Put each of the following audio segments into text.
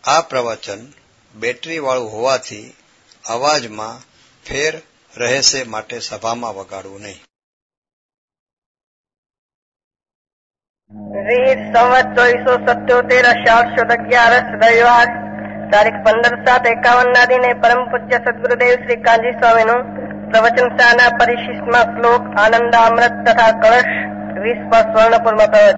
આ પ્રવચન બેટરીવાળું હોવાથી અવાજમાં ફેર રહેશે, માટે સભામાં વગાડવું નહીં. સંવત 277 અષાઢ સુદ 11 રવિવાર તારીખ 15/7/51 ના દિને પરમ પૂજ્ય સદગુરુદેવ શ્રી કાંજી સ્વામીનું પ્રવચન શાળાના પરિશિષ્ટમાં શ્લોક આનંદ અમૃત તથા કળશ 20 સ્વર્ણપુરમાં પ્રવચન.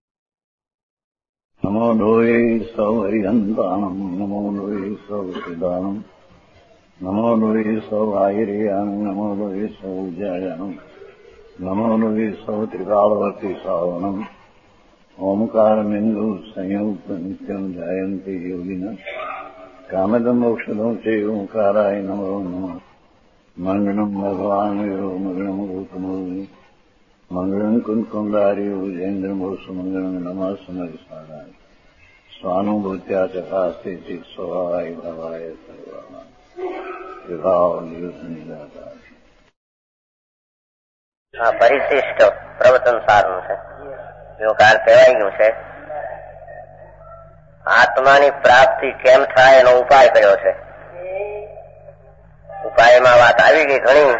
નમો લોહે સૌ હરિહંતાણમ, નમો લોહે સૌ સિદ્ધાણમ, નમો લોહે સૌ આયર્યાણમ, નમો લોહે સૌ જયાણમ, નમો લોહે સૌ ત્રિકાળવતી સાવણમ. ઓમકારમિંદુ સંયુક્ત નિત્યમ જાયંતિ યોગિના કામદમ મોક્ષદમ છે ઓંકારાય નમો નમઃ. મંગળમ ભગવાન વિરો મંગળમ ગૌતમો મંગળમ કુંકુંડાર્યો જૈન્દ્રમોષ મંગળમ નમઃ સમયસારાય સ્વાનુભૂત્યા ચકાસ્તે ચિત સ્વભાવાય ભાવાય સર્વા વિભાવ નિદાતા. આ પરિશિષ્ટ પ્રવચન સારનું છે. એવું કાલ કહેવાય ગયું છે. આત્માની પ્રાપ્તિ કેમ થાય એનો ઉપાય કર્યો છે. ઉપાયમાં વાત આવી ગઈ ઘણી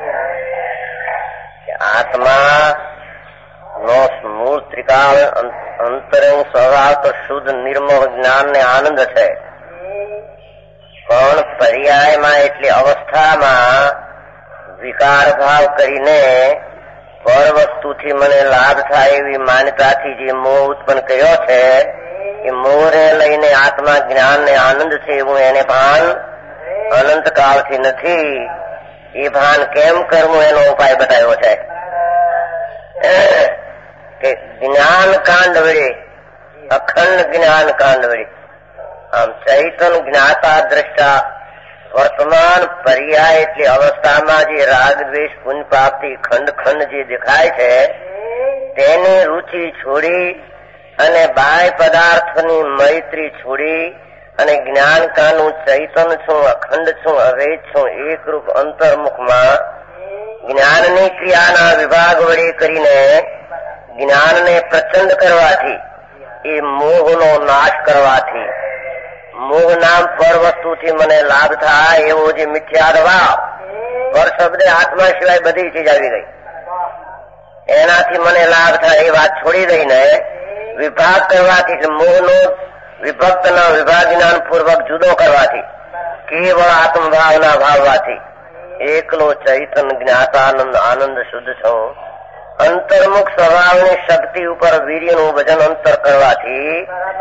કે આત્મા નો મૂળ ત્રિકાળ અંતરંગ સ્વભાવ તો શુદ્ધ નિર્મળ જ્ઞાન ને આનંદ છે, પણ પર્યાયમાં એટલી અવસ્થામાં વિકાર ભાવ કરીને પર વસ્તુથી મને લાભ થાય એવી માન્યતાથી જે મોહ ઉત્પન્ન કર્યો છે, એ મોહને લઈને આત્મા જ્ઞાન ને આનંદ છે એવું એને ભાન અનંત કાળથી નથી. એ ભાન કેમ કરવું એનો ઉપાય બતાવ્યો છે કે જ્ઞાન કાંડ વડે, અખંડ જ્ઞાન કાંડ વડે આમ ચૈતન જ્ઞાતા દ્રષ્ટા વર્તમાન પર્યાય એટલી અવસ્થામાં જે રાગ દ્વેષ પુણ્ય પ્રાપ્તિ ખંડ ખંડ જે દેખાય છે તેની રુચિ છોડી અને બાહ્ય પદાર્થની મૈત્રી છોડી અને જ્ઞાન કાનું ચૈતન છું, અખંડ છું, અભેદ છું, એકરૂપ અંતર્મુખમાં જ્ઞાનની ક્રિયાના વિભાગ વડે કરીને જ્ઞાનને પ્રચંડ કરવાથી, એ મોહનો નાશ કરવાથી, મોહ નામ પર વસ્તુથી મને લાભ થાય એવો જે મિથ્યા ભાવ, પર શબ્દે આત્મા સિવાય બધી ચીજ આવી ગઈ, એનાથી મને લાભ થાય એ વાત છોડી દઈને વિભાગ કરવાથી, મોહનો વિભક્તના વિભાગ જ્ઞાન પૂર્વક જુદો કરવાથી, કેવળ આત્મભાવના ભાવવાથી એકલો ચૈતન જ્ઞાતાનંદ આનંદ શુદ્ધ છું, અંતર્મુખ સ્વભાવની શક્તિ ઉપર વીર્યનું ભજન અંતર કરવાથી,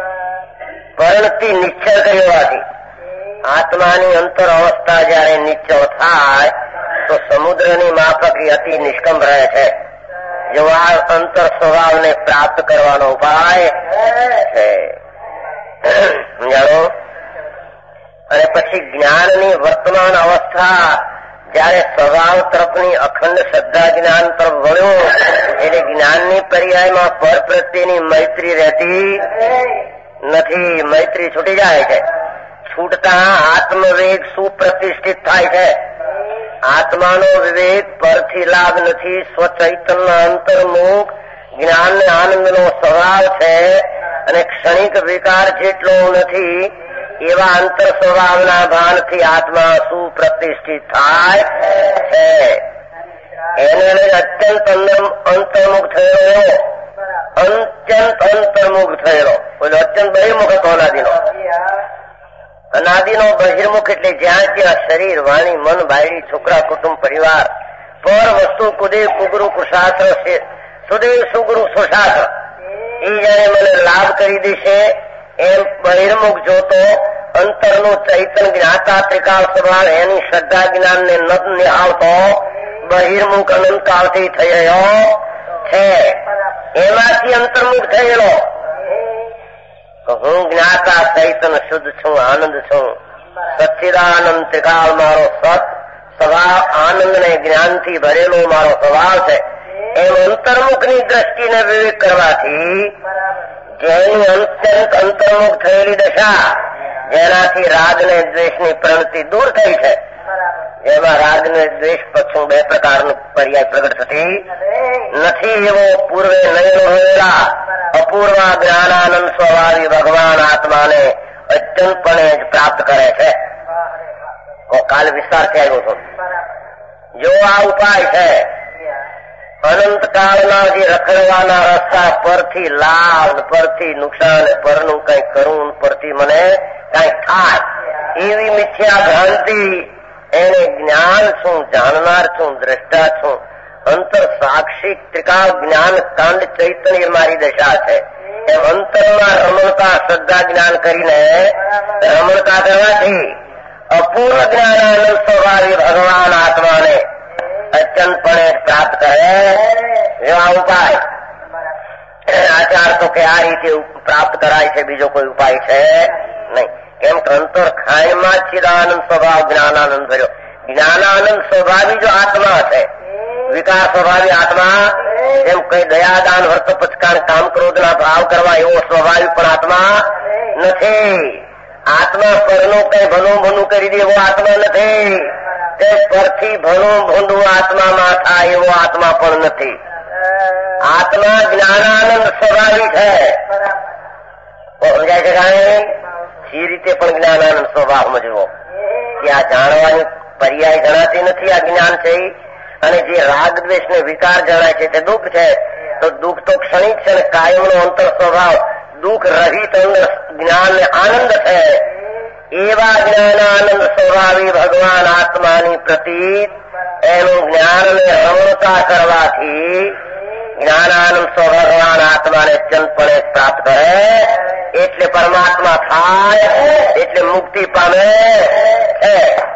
પરિણતિ નિશ્ચય કરવાથી, આત્માની અંતર અવસ્થા જયારે નિશ્ચય થાય તો સમુદ્રની માફક અતિ નિષ્કંપ રહે છે. જો આ અંતર સ્વભાવને પ્રાપ્ત કરવાનો ઉપાય છે. જાણો. અને પછી જ્ઞાનની વર્તમાન અવસ્થા જયારે સ્વભાવ તરફની અખંડ શ્રદ્ધા જ્ઞાન તરફ વળ્યો એટલે જ્ઞાનની પર્યાયમાં પર પ્રત્યેની મૈત્રી રહેતી નથી, મૈત્રી છૂટી જાય છે. છૂટતા આત્મવેગ સુપ્રતિષ્ઠિત થાય છે. આત્માનો વિવેક પરથી લાભ નથી, સ્વચૈતન્ય અંતર્મુખ જ્ઞાન ને આનંદનો સ્વભાવ છે અને ક્ષણિક વિકાર જેટલો નથી એવા અંતર સ્વભાવના ભાનથી આત્મા સુપ્રતિષ્ઠિત થાય છે. એને લઈને અત્યંત અંતર્મુખ થયેલો, અત્યંત અંતર્મુખ થયેલો, અત્યંત બહિર્મુખ હતો અનાદિનો. અનાદિનો બહિર્મુખ એટલે જ્યાં ત્યાં શરીર, વાણી, મન, બાયડી, છોકરા, કુટુંબ, પરિવાર, પર વસ્તુ, કુદેવ, કુગુરુ, કુશાસ્ત્ર, સુદેવ, સુગુરુ, સુશાસ્ત્ર, એ જયારે મને લાભ કરી દેશે એમ બહિર્મુખ જોતો અંતરનું ચૈતન જ્ઞાતા ત્રિકાળ સ્વભાવ એની શ્રદ્ધા જ્ઞાન ને ન નિહાળતો બહિર્મુખ અનંત કાળથી થઈ રહ્યો છે. એમાંથી અંતર્મુખ થયેલો હું જ્ઞાતા ચૈતન શુદ્ધ છું, આનંદ છું, સચ્ચિદાનંદ ત્રિકાળ મારો સત સ્વભાવ આનંદ ને જ્ઞાનથી ભરેલો મારો સ્વભાવ છે. એમ અંતર્મુખની દ્રષ્ટિને વિવેક કરવાથી જેની અત્યંત અંતર્મુખ થયેલી દશા, જેનાથી રાગ ને દ્વેષની પ્રવૃત્તિ દૂર થઈ છે, જેમાં રાગ ને દ્વેષ પક્ષો બે પ્રકારનું પર્યાય પ્રગટ થતી નથી, એવો પૂર્વે નયનો રહેલા અપૂર્વ જ્ઞાનાનંદ સ્વભાવી ભગવાન આત્માને અચંતપણે જ પ્રાપ્ત કરે છે. કાલ વિસ્તારથી આવ્યો હતો. જો આ ઉપાય છે અનંતકાળના જે રખડવાના રસ્તા પરથી લાભ, પરથી નુકસાન, પરનું કઈ કરવું, પરથી મને કઈ થાય એવી મિથ્યા ભ્રાંતિ, એને જ્ઞાન છું, જાણનાર છું, દ્રષ્ટા છું, અંતર સાક્ષી ત્રિકાળ જ્ઞાન કાંડ ચૈતન્ય મારી દશા છે. એમ અંતરમાં રમણતા શ્રદ્ધા જ્ઞાન કરીને રમણતા કરવાથી અપૂર્વ જ્ઞાનાનંદ સ્વભાવી ભગવાન આત્માને અચંતપણે પ્રાપ્ત કરે. એવા ઉપાય આચાર તો કે આ રીતે પ્રાપ્ત કરાય છે, બીજો કોઈ ઉપાય છે નહીં. કેમ કે અંતર ખાઈમાં ચિદાનંદ સ્વભાવ જ્ઞાનાનંદ ભર્યો. જ્ઞાનાનંદ સ્વભાવી જો આત્મા છે, વિકાસ સ્વભાવી આત્મા, જેમ કઈ દયાદાન વર્ત પચકાણ કામ ક્રોધના ભાવ કરવા એવો સ્વભાવી પણ આત્મા નથી. આત્મા પરનું કઈ ભલું ભલું કરી દે એવો આત્મા નથી. તે પરથી ભલું ભૂંડું આત્મામાં થાય એવો આત્મા પણ નથી. આત્મા જ્ઞાનાનંદ સ્વભાવી છે. સમજાય છે કાંઈ? એ રીતે પણ જ્ઞાનાનંદ સ્વભાવ સમજવો કે આ જાણવાની પર્યાય જણાતી નથી. આ જ્ઞાન છે અને જે રાગ દ્વેષ ને વિકાર જણાય છે તે દુઃખ છે. તો દુઃખ તો ક્ષણિક છે અને કાયમનો અંતર સ્વભાવ દુઃખ રહિત જ્ઞાન ને આનંદ છે. એવા જ્ઞાનાનંદ સ્વભાવી ભગવાન આત્માની પ્રતીત એનું જ્ઞાનને રમણતા કરવાથી જ્ઞાનાનંદ સ્વભગવાન આત્માને ચંદપણે પ્રાપ્ત કરે. એટલે પરમાત્મા થાય, એટલે મુક્તિ પામે છે.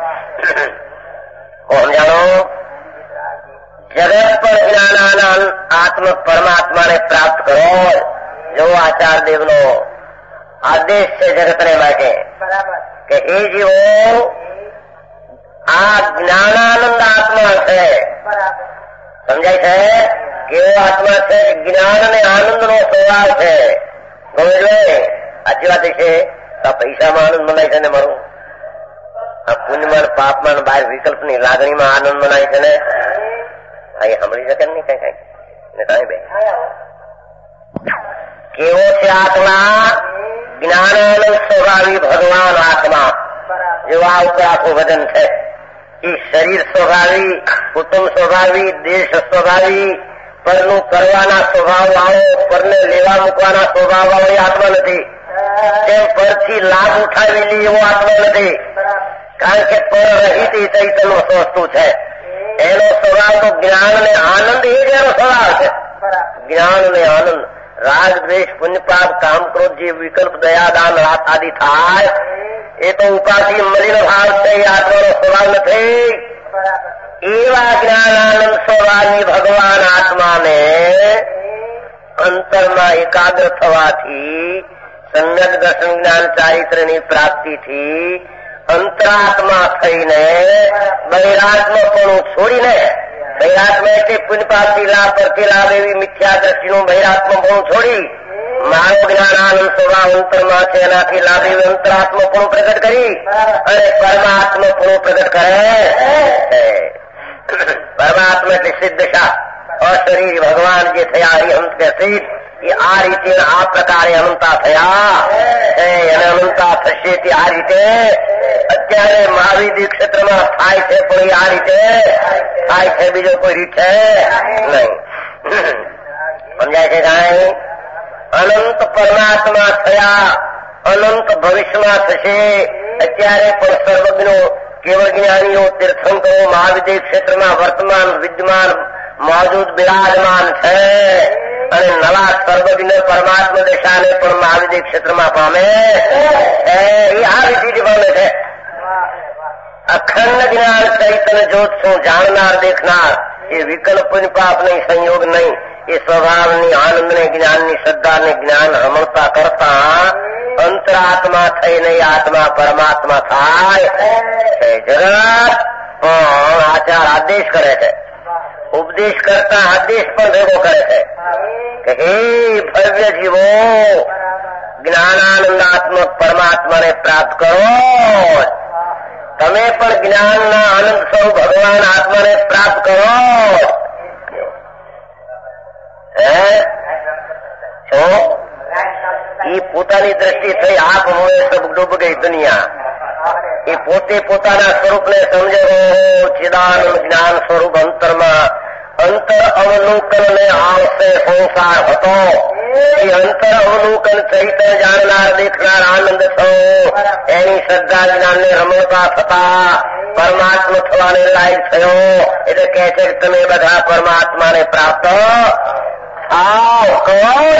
કોણ જાણો? જગત પર જ્ઞાનાનંદ આત્મ પરમાત્માને પ્રાપ્ત કરો. જો આચાર દેવનો આદેશ છે જગતને માટે કે એ જીવો આ જ્ઞાનાનંદ આત્મા છે. સમજાય છે? કેવો આત્મા છે? જ્ઞાન અને આનંદ નો સ્વભાવ છે. સાચી વાત છે. આ પૈસામાં આનંદ મનાય છે ને મારું, આ પુણ્યમાં પાપમાં બહાર વિકલ્પની લાગણીમાં આનંદ મનાય છે ને. અહીં સાંભળી શકે નહીં કઈ કઈ ને કઈ બે કેવો છે આત્મા? જ્ઞાનાનંદ સ્વભાવી ભગવાન આત્મા. જેવો આ ઉપર આખું વજન છે. એ શરીર સ્વભાવી, કુટુંબ સ્વભાવી, દેશ સ્વભાવી, પરનું કરવાના સ્વભાવ વાળો, પરને લેવા મૂકવાના સ્વભાવ વાળો એ આત્મા નથી. તેમ પરથી લાભ ઉઠાવી લે એવો આત્મા નથી. કારણ કે પર રહિત એ ચૈતન્ય વસ્તુ છે. એનો સ્વભાવ તો જ્ઞાન ને આનંદ એ જ એનો સ્વભાવ છે. જ્ઞાન ને આનંદ, રાગ દ્વેષ પુણ્ય પાપ કામ ક્રોધ જે વિકલ્પ દયાદાન રાત આદિ થાય એ તો ઉપાધિ મળીનો ભાવ છે. એ આત્માનો સ્વભાવ નથી. એવા જ્ઞાનાનંદ સ્વભાવી ભગવાન આત્માને અંતરમાં એકાગ્ર થવાથી, સમ્યક દર્શન જ્ઞાન ચારિત્રની પ્રાપ્તિથી અંતરાત્મા થઈને બહિરાત્મપણું છોડીને, બહિરાત્મા એટલે પુણ્યપાપથી લાભ પરથી લાભ એવી મિથ્યા દ્રષ્ટિનું બહિરાત્મપણું છોડી મારો જ્ઞાનાનંદ સ્વભાવ અંતરમાં છે એનાથી લાભ એવું અંતરાત્મપણું પ્રગટ કરી અને પરમાત્મપણું પ્રગટ કરે. પરમાત્મા એટલે સિદ્ધશા અશરીર ભગવાન જે થયા એ અંત કે સિદ્ધ, એ આ રીતે આ પ્રકારે અનંતા થયા અને અનંતા થશે તે આ રીતે અત્યારે મહાવીર ક્ષેત્રમાં થાય છે. પણ એ આ રીતે થાય છે, બીજો કોઈ રીત છે નહીં. સમજાય છે કાંઈ? અનંત પરમાત્મા થયા, અનંત ભવિષ્યમાં થશે. અત્યારે પણ સર્વજ્ઞો, કેવળ જ્ઞાનીઓ, તીર્થંકરો મહાવિદ્ય ક્ષેત્રમાં વર્તમાન વિદ્યમાન મોજૂદ બિરાજમાન છે અને નવા સર્વજ્ઞ પરમાત્મા દશાને પણ મહાવિદ્ય ક્ષેત્રમાં પામે એ આ રીતિથી પામે છે. અખંડ જ્ઞાન ચૈતન્ય જ્યોત છું, જાણનાર દેખનાર. એ વિકલ્પ પાપ નહીં, સંયોગ નહીં. એ સ્વભાવની આનંદને જ્ઞાનની શ્રદ્ધાને જ્ઞાન રમણતા કરતા અંતરાત્મા થઈને આત્મા પરમાત્મા થાય છે. જગત પણ આચાર આદેશ કરે છે, ઉપદેશ કરતા આદેશ પણ ભેગો કરે છે કે હે ભવ્ય જીવો, જ્ઞાનાનંદાત્મક પરમાત્માને પ્રાપ્ત કરો. તમે પણ જ્ઞાનના આનંદ સ્વરૂપ ભગવાન આત્માને પ્રાપ્ત કરો. એ પોતાની દ્રષ્ટિ થઈ આપ મોએ સબ ડૂબ ગઈ દુનિયા. એ પોતે પોતાના સ્વરૂપને સમજે ચિદાનંદ જ્ઞાન સ્વરૂપ અંતરમાં અંતર અવલોકન ને આવશે સંસાર હતો. એ અંતર અવલોકન ચૈતન્ય જાણનાર દેખનાર આનંદ થયો. એની શ્રદ્ધા જ્ઞાનને રમણતા થતા પરમાત્મા થવાને લાયક થયો. એટલે કહે છે કે તમે બધા પરમાત્માને પ્રાપ્ત થાવ. કહો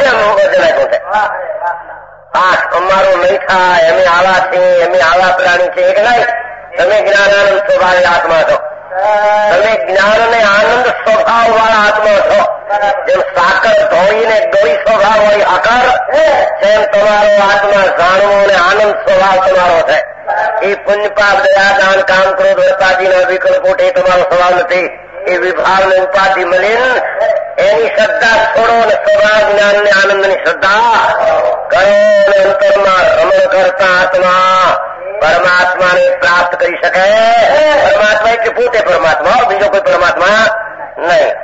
અમારું નહીં થાય, અમે આવા છીએ, અમે આવા પ્રાણી છે એક નહીં. તમે જ્ઞાનાનંદ સ્વભાવે આત્મા છો. તમે જ્ઞાન અને આનંદ સ્વભાવ વાળા આત્મા છો. જેમ સાકર ધોળીને ગળી સ્વભાવ હોય આકાર, તેમ તમારો આત્મા જાણવો અને આનંદ સ્વભાવ તમારો છે. એ પુણ્ય પાપ દયા દાન કામ ક્રોધ વર્તાદીના વિકલ્પો એ તમારો સ્વભાવ નથી. એ વિભાવને ઉપાધિ મળીને એની શ્રદ્ધા છોડો અને સ્વભાવ જ્ઞાન ને આનંદની શ્રદ્ધા કરો અને અંતરમાં રમણ કરતા આત્મા પરમાત્માને પ્રાપ્ત કરી શકે. પરમાત્મા એટલે પોતે પરમાત્મા, બીજો કોઈ પરમાત્મા નહીં.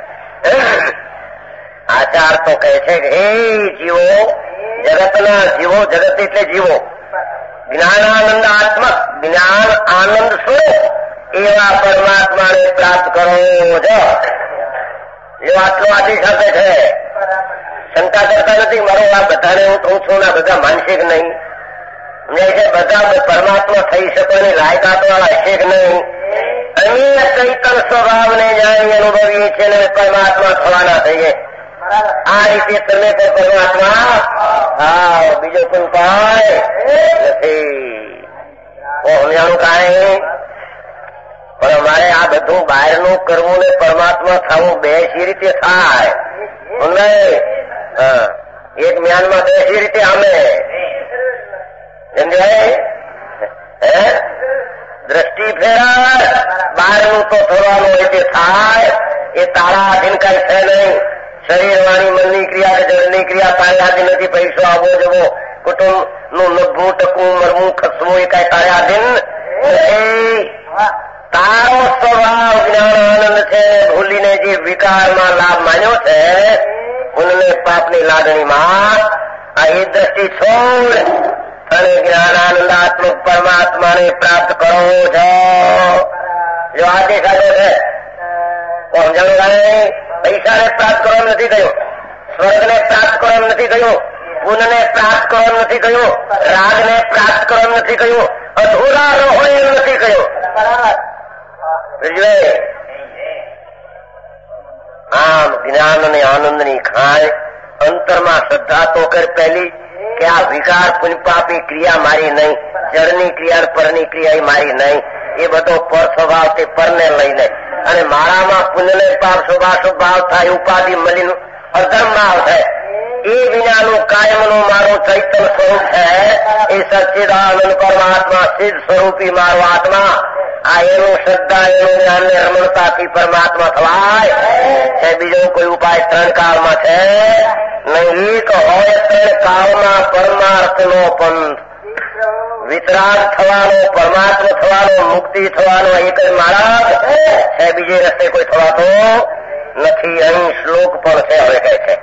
આચાર તો કહે છે કે હે જીવો, જગતના જીવો, જગત એટલે જીવો, જ્ઞાનાનંદ આત્મા, જ્ઞાન આનંદ સ્વરૂપ એવા પરમાત્માને પ્રાપ્ત કરો છો. એ આટલો આદેશ આપે છે. શંકા કરતા નથી મારો આ બધાને હું કહું છું ના બધા માનશે કે નહીં. બધા પરમાત્મા થઈ શકવાની લાયકાત વાળા છે કે નહીં. અન્ય ચૈતન સ્વભાવને જાણી અનુભવીએ છીએ ને પરમાત્મા થવાના થઈએ. આ રીતે તમે કોઈ પરમાત્મા હા, બીજો કોઈ ઉપાય નથી. સમજાણું કાંઈ પણ અમારે આ બધું બહારનું કરવું ને પરમાત્મા થવું બે સી રીતે થાય નહીં. એક મ્યાનમાં બે સી રીતે અમે દ્રષ્ટિ ફેરા બહારનું તો થવાનું હોય તે થાય. એ તારા આધીન કઈ છે નહીં. શરીર વાણી મનની ક્રિયા કે જળની ક્રિયા તારે આધીન નથી. પૈસો આવવો જવો, કુટુંબ નું લભવું ટકવું મરવું ખસવું એ કઈ તારે આધીન નથી. તારો સ્વભાવ જ્ઞાન આનંદ છે. ભૂલીને જે વિકારમાં લાભ માન્યો છે પુણ્ય પાપની લાગણીમાં આ એ દ્રષ્ટિ છોડ અને જ્ઞાનાનંદાત્મક પરમાત્માને પ્રાપ્ત કરો છો. જો આદેશ આવ્યો છે સમજાણું. પૈસાને પ્રાપ્ત કરવાનું નથી કહ્યું, સ્વર્ગને પ્રાપ્ત કરવાનું નથી કહ્યું, પુણ્યને પ્રાપ્ત કરવાનું નથી કહ્યું, રાગને પ્રાપ્ત કરવાનું નથી કહ્યું, અધૂરા રહો એમ નથી કહ્યું. આમ જ્ઞાન અને આનંદની ખાય અંતરમાં શ્રદ્ધા તો કર પહેલી કે આ વિકાર પુણ્યપાપી ક્રિયા મારી નહીં, જળની ક્રિયા પરની ક્રિયા મારી નહીં. એ બધો પર સ્વભાવ તે પરને લઈને અને મારામાં પુણ્યને પાપ સ્વભાવ થાય ઉપાધિ મળીને અધર્મભાવ થાય. એ વિનાનું કાયમનું મારું ચૈતન્ય સ્વરૂપ છે. એ સચ્ચિદાનંદ પરમાત્મા સિદ્ધ સ્વરૂપી મારો આત્મા. આ એનું શ્રદ્ધા એનું જ્ઞાન ને રમણતાથી પરમાત્મા થવાય છે. બીજો કોઈ ઉપાય ત્રણ કાળમાં છે નહીં. એક હોય ત્રણ કાળમાં પરમાર્થનો પંથ, વિતરાગ થવાનો, પરમાત્મા થવાનો, મુક્તિ થવાનો એક જ માર્ગ છે. બીજે રસ્તે કોઈ થવાતો નથી. અહીં શ્લોક પણ છે. હવે કહે છે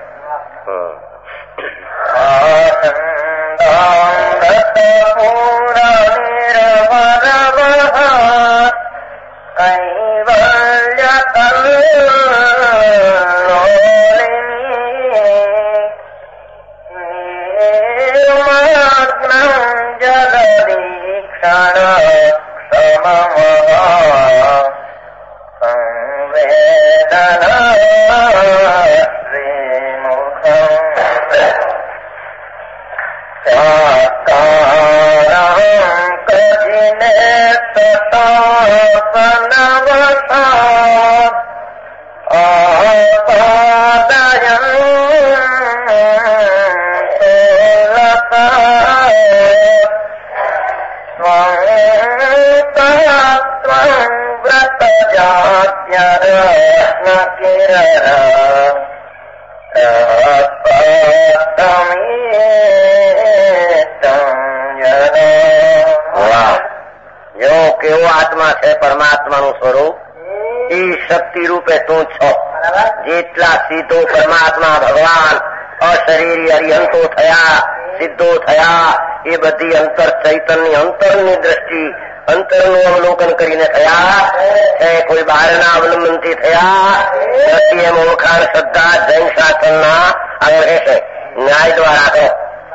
કેવો આત્મા છે પરમાત્માનું સ્વરૂપ. એ શક્તિ રૂપે તું છો. જેટલા સીધો પરમાત્મા ભગવાન અશરીરી અરિહંતો થયા સિદ્ધો થયા એ બધી અંતર ચૈતન્ય અંતરની દ્રષ્ટિ અંતરનું અવલોકન કરીને થયા છે. કોઈ બહારના અવલંબનથી થયા નથી. એમ ઓળખાણ શ્રદ્ધા જૈન શાસનના આગળ રહેશે. ન્યાય દ્વારા કહો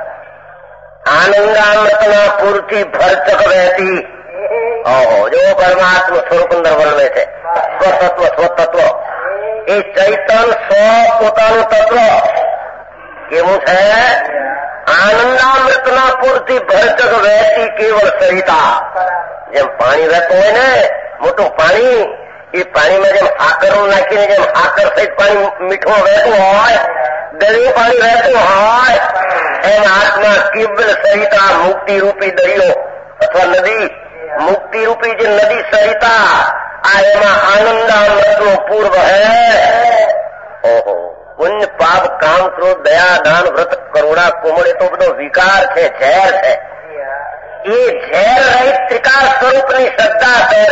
આનંદામૃતના પૂરથી ભરચક વહેતી. ઓહો, જો પરમાત્મા સ્વરૂપ અંદર વલવે છે. સ્વતત્વ એ ચૈતન પોતાનું તત્વ કેવું છે? આનંદામૃતના પૂરથી ભરચક વહેતી કેવળ સરિતા. જેમ પાણી વહેતું હોય ને, મોટું પાણી, એ પાણીમાં જેમ આકરું નાખીને જેમ આકર સહિત પાણી મીઠું વહેતું હોય, દરિયું પાણી વહેતું હોય, એમ આત્મા કેવલ સરિતા મુક્તિ રૂપી દરિયો અથવા નદી, મુક્તિ રૂપી જે નદી સરિતા, આ એમાં આનંદામૃતનો પૂર્વ હે. ઓહો, પુણ્ય પાપ કામ ક્રોધ દયા દાન વ્રત કરુણા કોમળ એ તો બધો વિકાર છે, ઝેર છે. એ ઝેર રહિત ત્રિકાળ સ્વરૂપની શ્રદ્ધા છે.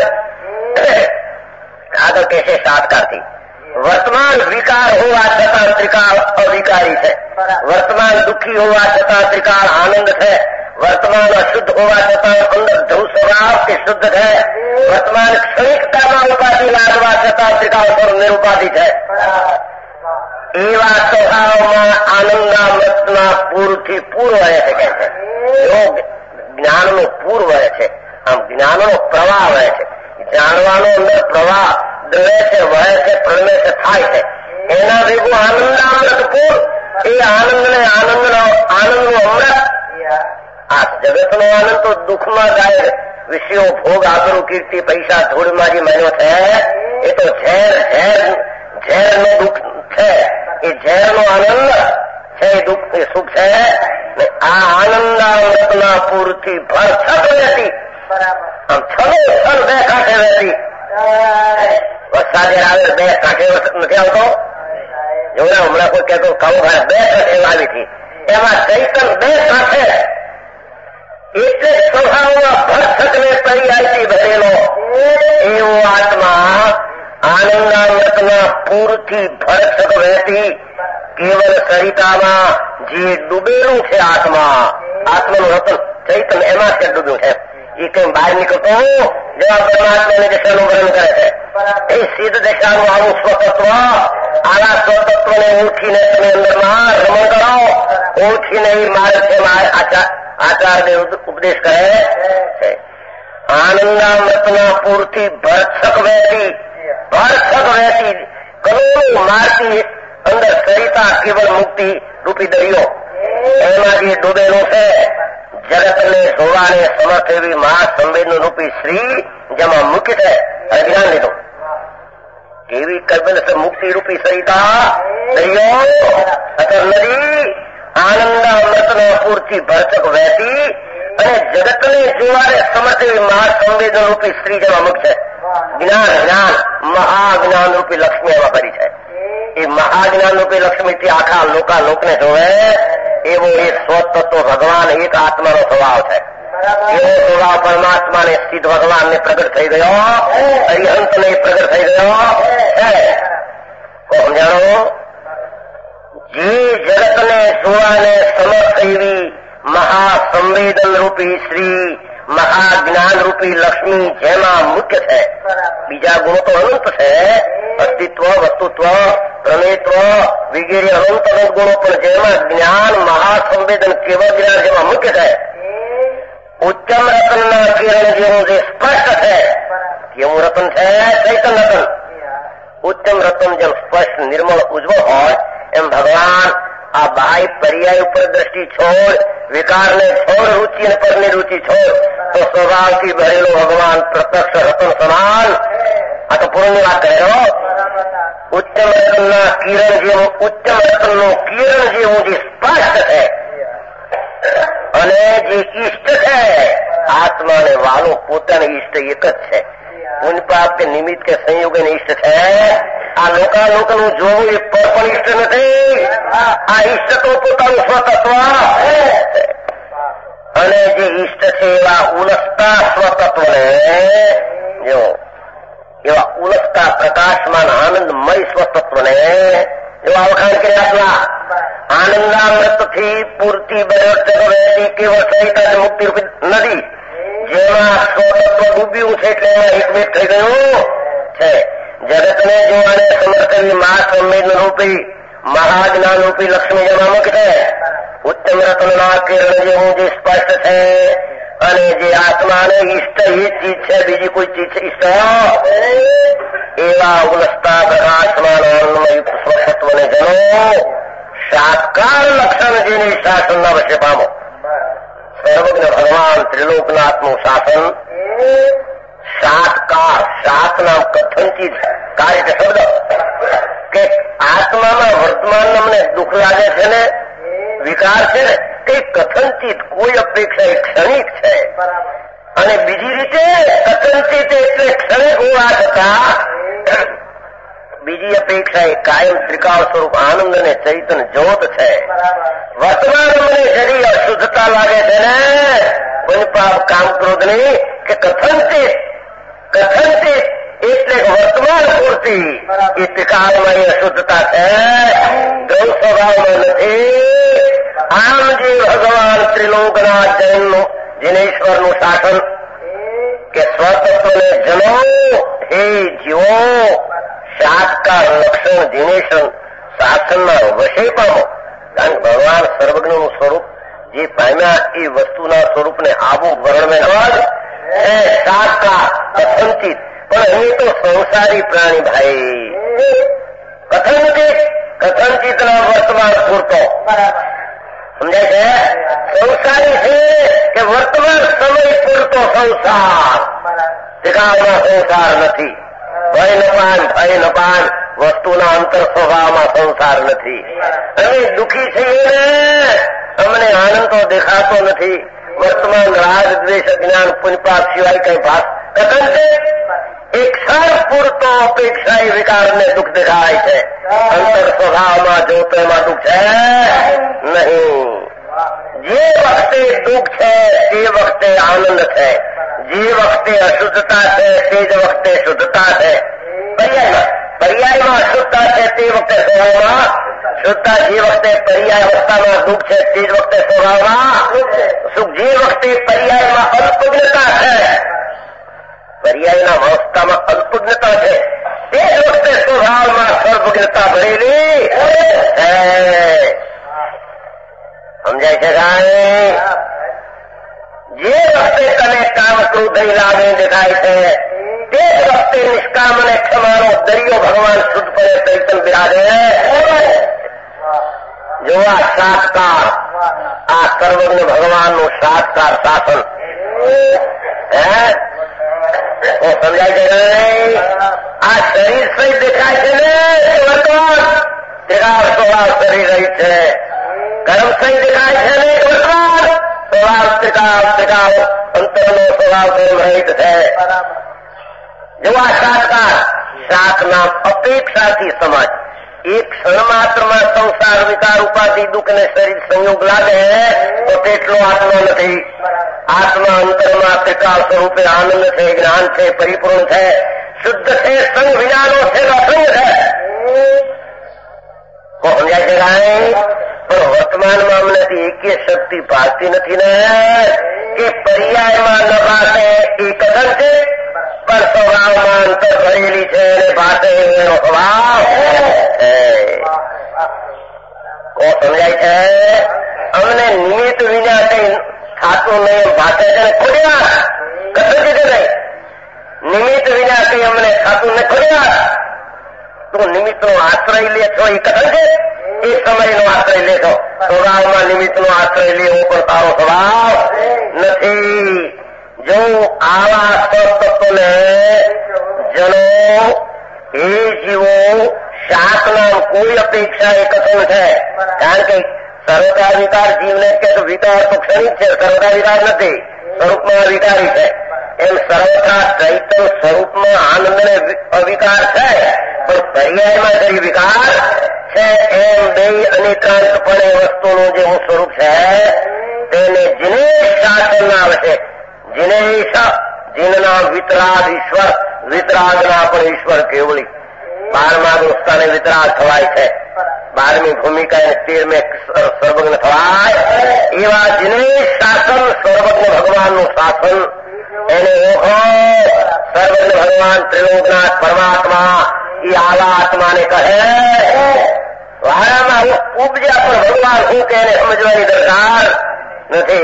આગળ કહેશે સાતકારથી વર્તમાન વિકાર હોવા છતાં ત્રિકાળ અવિકારી છે. વર્તમાન દુઃખી હોવા છતાં ત્રિકાળ આનંદ છે. વર્તમાન અશુદ્ધ હોવા છતાં અંદર ધ્રુવ સ્વભાવ તે શુદ્ધ છે. વર્તમાન ક્ષણિકતામાં ઉપાધિ લાગવા છતાં ત્રિકાળ સ્વરૂપ નિરુપાધિ છે. એવા સ્વભાવમાં આનંદામૃતના પૂરથી પૂર વહે છે કે છે. યોગ જ્ઞાનનો પૂર વહે છે. આમ જ્ઞાનનો પ્રવાહ વહે છે. જાણવાનો અંદર પ્રવાહ દળે છે, વહે છે, પ્રલય છે, થાય છે. એના ભેગું આનંદામૃત પૂર. એ આનંદને આનંદનું અમૃત. આ જગતનો આનંદ તો દુઃખમાં જાય. વિષયો ભોગ આબરૂ કીર્તિ પૈસા ધૂળમાં જે માન્યો છે એ તો ઝેરનો દુઃખ છે. એ ઝેરનો આનંદ છે, એ દુઃખ એ સુખ છે. આ આનંદામૃતના પૂરથી ભરછક રહેતી. આમ છલો બે કાંઠે રહેતી. વરસાદ આવે બે કાંઠે નથી આવતો. જોને હમણાં કોઈ કહેતો કહું ભાઈ બે કાંઠે આવી હતી, એમાં ચૈતન બે કાંઠે એટલે સ્વભાવમાં ભરછકને પર્યાયથી ભરેલો એવો આત્મા આનંદામૃતના પૂરથી ભરછક વહેતી કેવળ સરિતામાં જે ડૂબેલું છે આત્મા, આત્માનું રતન ચૈતન એમાં છે ડૂબ્યું છે. એ કઈ બહાર નીકળતો જેવા પરમાત્માની દિશાનું વર્ણન કરે છે. એ સિદ્ધ દિશાનું આવું સ્વતત્વ, આવા સ્વતત્વને ઓળખીને તમે અંદરમાં રમણ કરો. ઓળખીને એ માર્ગ છે આચાર્ય ઉપદેશ કરે છે. આનંદામૃતના પૂરથી ભરછક વહેતી કરોડો મારતી અંદર સરિતા કેવળ મુક્તિ રૂપી દરિયો, એમાં જે ડૂબેલું છે જગતને જોવાને સમર્થ એવી મહા સંવેદન રૂપી શ્રી જેમાં મુક્ત છે. અજ્ઞાન લીધું એવી કલ્પન છે મુક્તિ રૂપી સરિતા દરિયો અથવા નદી આનંદામૃતના પૂરથી ભરચક વહેતી અને જગતને જોવાને સમર્થ એવી મહા સંવેદન રૂપી શ્રી જેમાં મુક્ત છે. જ્ઞાન મહાજ્ઞાન રૂપી લક્ષ્મી એમાં ભરી છે. એ મહાજ્ઞાન રૂપી લક્ષ્મીથી આખા લોકને જોવે એવો એ સ્વતત્વ ભગવાન એક આત્માનો સ્વભાવ છે. એવો સ્વભાવ પરમાત્માને સિદ્ધ ભગવાનને પ્રગટ થઈ ગયો, અરિહંતને પ્રગટ થઈ ગયો છે. સમજાણો? જે જગતને જોવાને સમર્થ એવી મહાસંવેદન રૂપી શ્રી મહાજ્ઞાન રૂપી લક્ષ્મી જેમાં મુખ્ય છે. બીજા ગુણો તો અનંત છે, અસ્તિત્વ, વસ્તુત્વ, પ્રમેયત્વ વગેરે અનંત ગુણો, પણ જેમાં જ્ઞાન મહાસંવેદન કેવળ જ્ઞાન જેમાં મુખ્ય છે. ઉત્તમ રતનના કિરણ જેવું જે સ્પષ્ટ છે. કેવું રતન છે? ચૈતન રતન. ઉત્તમ રતન જેમ સ્પષ્ટ નિર્મળ ઉજ્જવળ હોય એમ ભગવાન આ બાહ્ય પર્યાય ઉપર દ્રષ્ટિ છોડ, વિકારને છોડ, રુચિ અને પરની રુચિ છોડ, તો સ્વભાવથી ભરેલો ભગવાન પ્રત્યક્ષ રતન સમાન. આ તો પૂર્ણની વાત કર્યો. ઉત્તમ રતનના કિરણ જેવું, ઉત્તમ રતનનું કિરણ જેવું જે સ્પષ્ટ છે અને જે ઈષ્ટ છે, આત્માને વાલો પોતાને ઈષ્ટ એક જ છે. પુણ્ય પાપ કે નિમિત્ત કે સંયોગન ઈષ્ટ છે. આ લોકાલોકનું જોવું એ પણ ઈષ્ટ નથી. આ ઈષ્ટ તો પોતાનું સ્વતત્વ અને જે ઈષ્ટ છે એવા ઉલસતા સ્વતત્વને જો એવા ઉલસતા પ્રકાશમાન આનંદમય સ્વતત્વને એવા વખાણ કર્યા આનંદામૃતથી પૂરતી બરવતી કેવળ સહિત મુક્તિ રૂપી નદી જેમાં સ્વતત્વ ડૂબ્યું છે એટલે એમાં એકમેક થઈ ગયું છે. જગતને જોવાને સમર્થ એવી મા સંવેદન રૂપી મહાજ્ઞાન રૂપી લક્ષ્મી જેમાં મુક્ત છે. ઉત્તમ રત્નના કિરણ જેવું જે સ્પષ્ટ છે અને જે આત્માને ઈષ્ટ એ ચીજ છે, બીજી કોઈ ચીજ ઈષ્ટ એવા ઉલસતા પ્રકાશમાન આનંદમયુક્ત સ્વતત્વને જનો સાત્કાર લક્ષણ જેની શાસનના વશે પામો. સર્વજ્ઞ ભગવાન ત્રિલોકનાથનું શાસન સાત્કાર, સાત નામ કથનચિત કાર્ય કે શબ્દ કે આત્મામાં વર્તમાન અમને દુઃખ લાગે છે ને વિકાર છે ને તે કથનચિત કોઈ અપેક્ષા એ ક્ષણિક છે અને બીજી રીતે કથનચિત એટલે ક્ષણિક હોવા છતાં બીજી અપેક્ષા એ કાયમ ત્રિકાળ સ્વરૂપ આનંદ અને ચૈતન્ય જ્યોત છે. વર્તમાન મને શરીર અશુદ્ધતા લાગે છે ને પુણ્યપાપ કામ ક્રોધની કે કથનચિત એટલે વર્તમાન પૂર્તિ એ ત્રિકાળમાં એ અશુદ્ધતા છે, દ્રવ સ્વભાવમાં નથી. આમ જે ભગવાન ત્રિલોકનાથ જૈનનું જીનેશ્વરનું શાસન કે સ્વતત્વને જનો હે જીવો સાત્કાર લક્ષણ જીનેશન શાસનના વશે પામો. કારણ કે ભગવાન સર્વજ્ઞનું સ્વરૂપ જે પામ્યા એ વસ્તુના સ્વરૂપને આવું વર્ણન સાત્કાર કથનચિત. પણ અહીં તો સંસારી પ્રાણી ભાઈ કથનચિતના વર્તમાન પૂરતો સમજાય છે. સંસારી છે કે વર્તમાન સમય પૂરતો સંસાર, ત્રિકાળમાં સંસાર નથી. ભય નપાન વસ્તુના અંતર સ્વભાવમાં સંસાર નથી. અમે દુઃખી છીએ ને અમને આનંદ તો દેખાતો નથી. વર્તમાન રાગ દ્વેષ જ્ઞાન પુણ્યપાપ સિવાય કઈ ભાગ કથન છે. એક ક્ષણ પૂરતો અપેક્ષા એ વિકારને દુઃખ દેખાય છે. અંતર સ્વભાવમાં જો તો એમાં દુઃખ છે નહીં. જે વખતે દુઃખ છે તે વખતે આનંદ છે, જે વખતે અશુદ્ધતા છે તે જ વખતે શુદ્ધતા છે. પર્યાયમાં અશુદ્ધતા છે તે વખતે સ્વભાવમાં શુદ્ધતા, જે વખતે પર્યાય અવસ્થામાં દુઃખ છે તે જ વખતે સ્વભાવમાં સુખ, જે વખતે પર્યાયમાં અલ્પજ્ઞતા છે, પર્યાયના અવસ્થામાં અલ્પજ્ઞતા છે તે જ વખતે સ્વભાવમાં સર્વજ્ઞતા ભરેલી સમજાય છે કાંઈ? જે વખતે તને કામ ક્રોધની લાગણી દેખાય છે તે જ વખતે નિષ્કામ અને ક્ષમાનો દરિયો ભગવાન શુદ્ધપણે ચૈતન્ય બિરાજે. જો આ સાત્કાર, આ સર્વજ્ઞ ભગવાનનું સાત્કાર શાસન સમજાય છે નહીં? આ શરીર સહિત દેખાય છે ને વર્તમાન ત્રિકાળ સ્વભાવ શરીર રહી છે. કર્મ સહિત દેખાય છે ને વર્તમાન સ્વભાવ ત્રિકાળ અંતરનો સ્વભાવ કર્મ રહિત છે. જો આ સાત્કાર સાત નામ અપેક્ષાથી સમજ. એક ક્ષણ માત્રમાં સંસાર વિકાર ઉપાધિ દુઃખ ને શરીર સંયોગ લાગે તો તેટલો આત્મા નથી. આત્મા અંતરમાં ત્રિકાળ સ્વરૂપે આનંદ છે, જ્ઞાન છે, પરિપૂર્ણ છે, શુદ્ધ છે, સંગ વિનાનો છે, અસંગ છે. સમજાય છે કાંઈ? પણ વર્તમાનમાં અમનેથી એકે શક્તિ ભાગતી નથી ને કે પર્યાયમાં ન ભાષે એ કથન છે પણ સ્વભાવમાં અંતર ભરેલી છે અને ભાષે એનો સ્વભાવ સમજાય છે. અમને નિમિત્ત વિના કઈ થાતું નહીં ભાષે છે ને ખોડિયાર કથન છે નહીં. નિમિત્ત વિના કઈ અમને થાતું ને ખોડિયાર. તું નિમિત્તનો આશ્રય લે છો એ કથન છે. એ સમયનો આશ્રય લેશો. સ્વભાવમાં નિમિત્તનો આશ્રય લેવો પણ તારો સ્વભાવ નથી. જો આવા સ્વતત્વને જનો એ જીવો શાક નામ કોઈ અપેક્ષા એ કથન છે. કારણ કે સર્વતા વિકાર જીવને કે તો વિકાર તો ક્ષણિક છે, સર્વતા વિકાર નથી, સ્વરૂપમાં વિકારી છે. એમ સર્વતા ચૈતન્ય સ્વરૂપમાં આનંદને અવિકાર છે પણ પર્યાયમાં કરી વિકાર છે. એમ બે અનેકાંતપણે વસ્તુનું જે સ્વરૂપ છે તેને જીનેશ શાસન આવે છે. જીનેશ જીનના વિતરાગ ઈશ્વર, વિતરાગના પણ ઈશ્વર કેવળી. 12મા દોસ્તાને વિતરાગ થવાય છે. 12મી ભૂમિકા 13 સર્વજ્ઞ થવાય એવા જીનેશ શાસન સર્વજ્ઞ ભગવાનનું શાસન એને ઓળખો. સર્વજ્ઞ ભગવાન ત્રિલોકનાથ પરમાત્મા એ આવા આત્માને કહે વારામાં હું ઉપજ્યા પણ ભગવાન શું કે એને સમજવાની દરકાર નથી.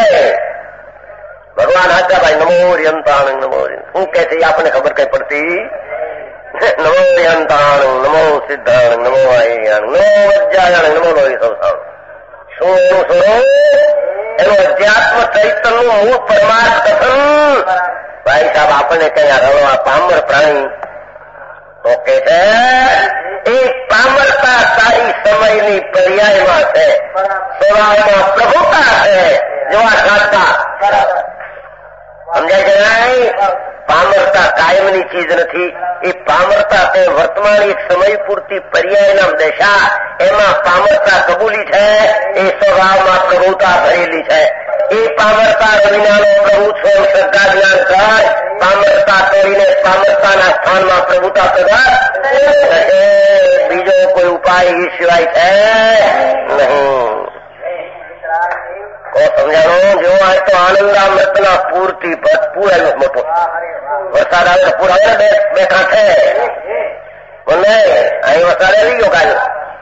ભગવાન હાચા ભાઈ નમો યંતાણ નમો શું કે છે આપણને ખબર કઈ પડતી. નમો યંતાણ નમો સિદ્ધાણ નમો આયાણ નમો અજ્જાયણ નમો લોહી સંસાણ. શું એનું સ્વરૂપ એનું અધ્યાત્મ ચૈતન્યનું મૂળ પરમાર્થ કથન. ભાઈ સાહેબ આપણને કઈ રણવા પામર પ્રાણી તો કે છે એ પામરતા સારી સમયની પર્યાયમાં છે, સ્વભાવમાં પ્રભુતા છે. જોવા સાચા સમજાય છે નહીં. પામરતા કાયમની ચીજ નથી. એ પામરતા તે વર્તમાન એક સમય પૂરતી પર્યાયના દશા એમાં પામરતા કબૂલી છે. એ સ્વભાવમાં પ્રભુતા ભરેલી છે. એ પામરતા વિનાનો પ્રભુ સ્વયં શ્રદ્ધા જ્ઞાન કર. પામરતા તોડીને પામરતાના સ્થાનમાં પ્રભુતા પ્રગટ બીજો કોઈ ઉપાય એ સિવાય છે નહીં. સમજાણો જેવો હોય તો આનંદામૃતના પૂરથી પૂર આવ્યો મોટો વરસાદ આવે તો પૂર આવે ને બે કાંઠે મને અહીં વરસાદ આવી ગયો કાલે.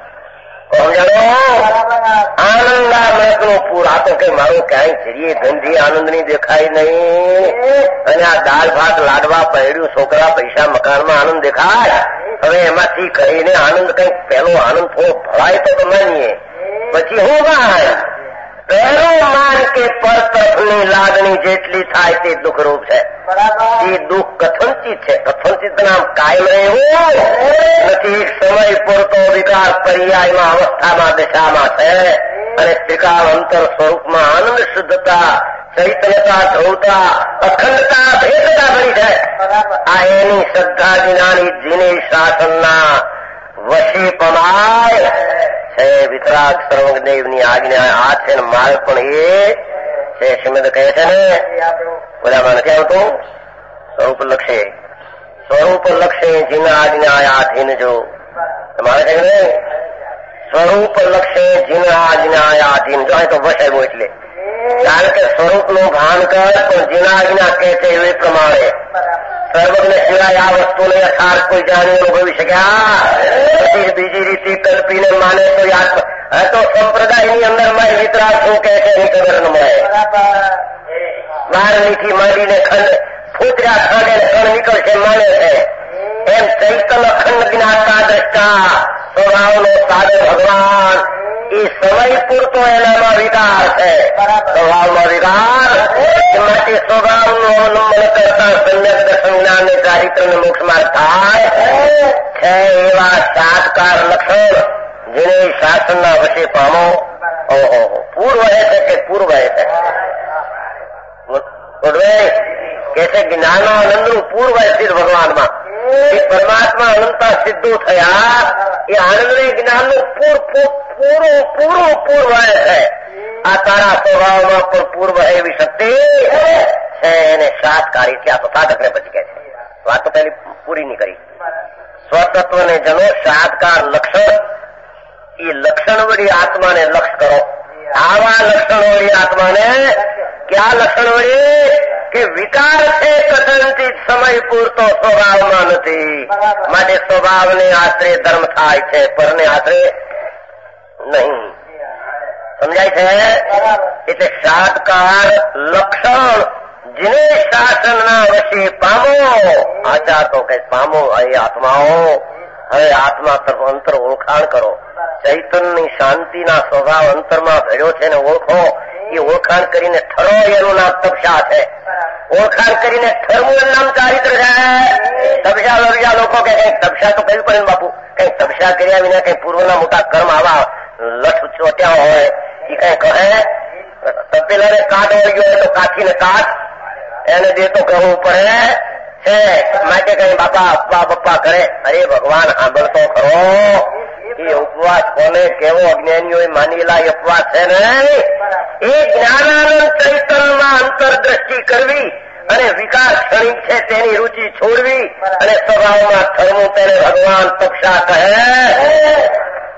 સમજાણો આનંદામૃતનું પૂર. આ તો કઈ મારું ક્યાંય જઈએ ગંધી આનંદ ની દેખાય નહીં. અને આ દાળ ભાત લાડવા પહેર્યું છોકરા પૈસા મકાનમાં આનંદ દેખાય. હવે એમાંથી કહીને આનંદ કઈક પેલો આનંદ થોડો ભળાય તો માનીએ પછી હું ભાઈ પહેલો માન કે પર તરફની લાગણી જેટલી થાય તે દુઃખરૂપ છે. એ દુઃખ કથનચિત છે. કથનચિત નામ કાયમ રહેવું નથી. સમય પૂરતો વિકાર પર્યાયમાં અવસ્થામાં દશામાં છે. અને ત્રિકાળ અંતર સ્વરૂપમાં આનંદ શુદ્ધતા ચૈતન્યતા ધ્રુવતા અખંડતા ભેદતા ભરી છે. આ એની શ્રદ્ધા વિનાની જીની શાસનના વશી પમાય છે. વિતરાગ સર્વદેવની આજ્ઞા આ છે ને મારે પણ એ છે. શ્રીમદ કહે છે ને બરાબર નથી આવતું સ્વરૂપ લક્ષે સ્વરૂપ લક્ષે જીના આજ્ઞા આધીન જો તમારે છે ને સ્વરૂપ લક્ષે જીના આજ્ઞા આધીન જો તો વશ આવ્યો એટલે કારણ કે સ્વરૂપનું ભાન કર પણ જીના આજ્ઞા કહે છે એ પ્રમાણે સર્વજ્ઞ સિવાય આ વસ્તુને યથાર્થ કોઈ જાણી અનુભવી શક્યા. બીજી રીતે કલ્પીને માને તો યાદ તો સંપ્રદાયની અંદર મારી વિતરાગ શું કહે છે એની ખબર ન મળે. બારમીથી માંડીને ખંડ ફૂતર્યા ખાંડે કણ નીકળશે માને છે. એમ ચૈતન અખંડ જ્ઞાતા દ્રષ્ટા સ્વભાવનો સાધે ભગવાન એ સમય પૂરતો એનામાં વિકાર છે. સ્વભાવમાં વિકાર માટે સ્વભાવનું અવલંબન કરતા સમ્યક દર્શન જ્ઞાન ચારિત્રને મોક્ષ માર્ગ થાય છે. એવા સાતકાર લક્ષણ જેને શાસનના વશે પામો. ઓહો પૂર્વ છે કે પૂર્વ છે કે છે જ્ઞાનાનંદનું પૂર્વ સ્થિત ભગવાનમાં એ પરમાત્મા અનંતા સિદ્ધો થયા. એ આનંદ જ્ઞાનનું પૂરું પૂર્વ છે. આ તારા સ્વભાવમાં પણ પૂર્વ એવી શક્તિ છે. એને સાતકારી ત્યાં તો સાધકને પછી કહે છે. વાત તો પેલી પૂરી નહીં કરી. સ્વતત્વને જનો સાતકાર લક્ષણ એ લક્ષણ વળી આત્માને લક્ષ કરો. આવા લક્ષણ વળી આત્માને ક્યાં લક્ષણ વળી કે વિકાર છે કથનથી સમય પૂરતો સ્વભાવમાં નથી. માટે સ્વભાવને આશરે ધર્મ થાય છે પરને આશરે નહીં. સમજાય છે એટલે સાતકાર લક્ષણ જેને શાસનના વશે પામો. આચાર તો કઈ પામો એ આત્માઓ. હવે આત્મા તરફ અંતર ઓળખાણ કરો. ચૈતન્યની શાંતિના સ્વભાવ અંતરમાં ભર્યો છે ને ઓળખો. એ ઓળખાણ કરીને ઠરો એનું નામ તપસ્યા છે. ઓળખાણ કરીને ઠરવું એનું નામ ચારિત્ર છે. તપસ્યા બીજા લોકો કે કઈક તપસ્યા તો કર્યું પડે બાપુ. કઈક તપસ્યા કર્યા વિના કઈ પૂર્વના મોટા કર્મ આવા લઠ ચોટ્યા હોય એ કઈ કહે. તપેલાને કાટ વળી ગયો હોય તો કાઠીને કાટ એને દે તો કહેવું પડે છે. માટે કઈ બાપા અપ્પા બપ્પા કરે. અરે ભગવાન સાંભળતો ખરો. એ ઉપવાસ કોને કેવો અજ્ઞાનીઓ માનેલા ઉપવાસ છે ને એ જ્ઞાનાનંદ ચૈતન્યમાં અંતરદ્રષ્ટિ કરવી અને વિકાર ક્ષણિક છે તેની રુચિ છોડવી અને સ્વભાવમાં થરવું તેને ભગવાન તપસ્યા કહે.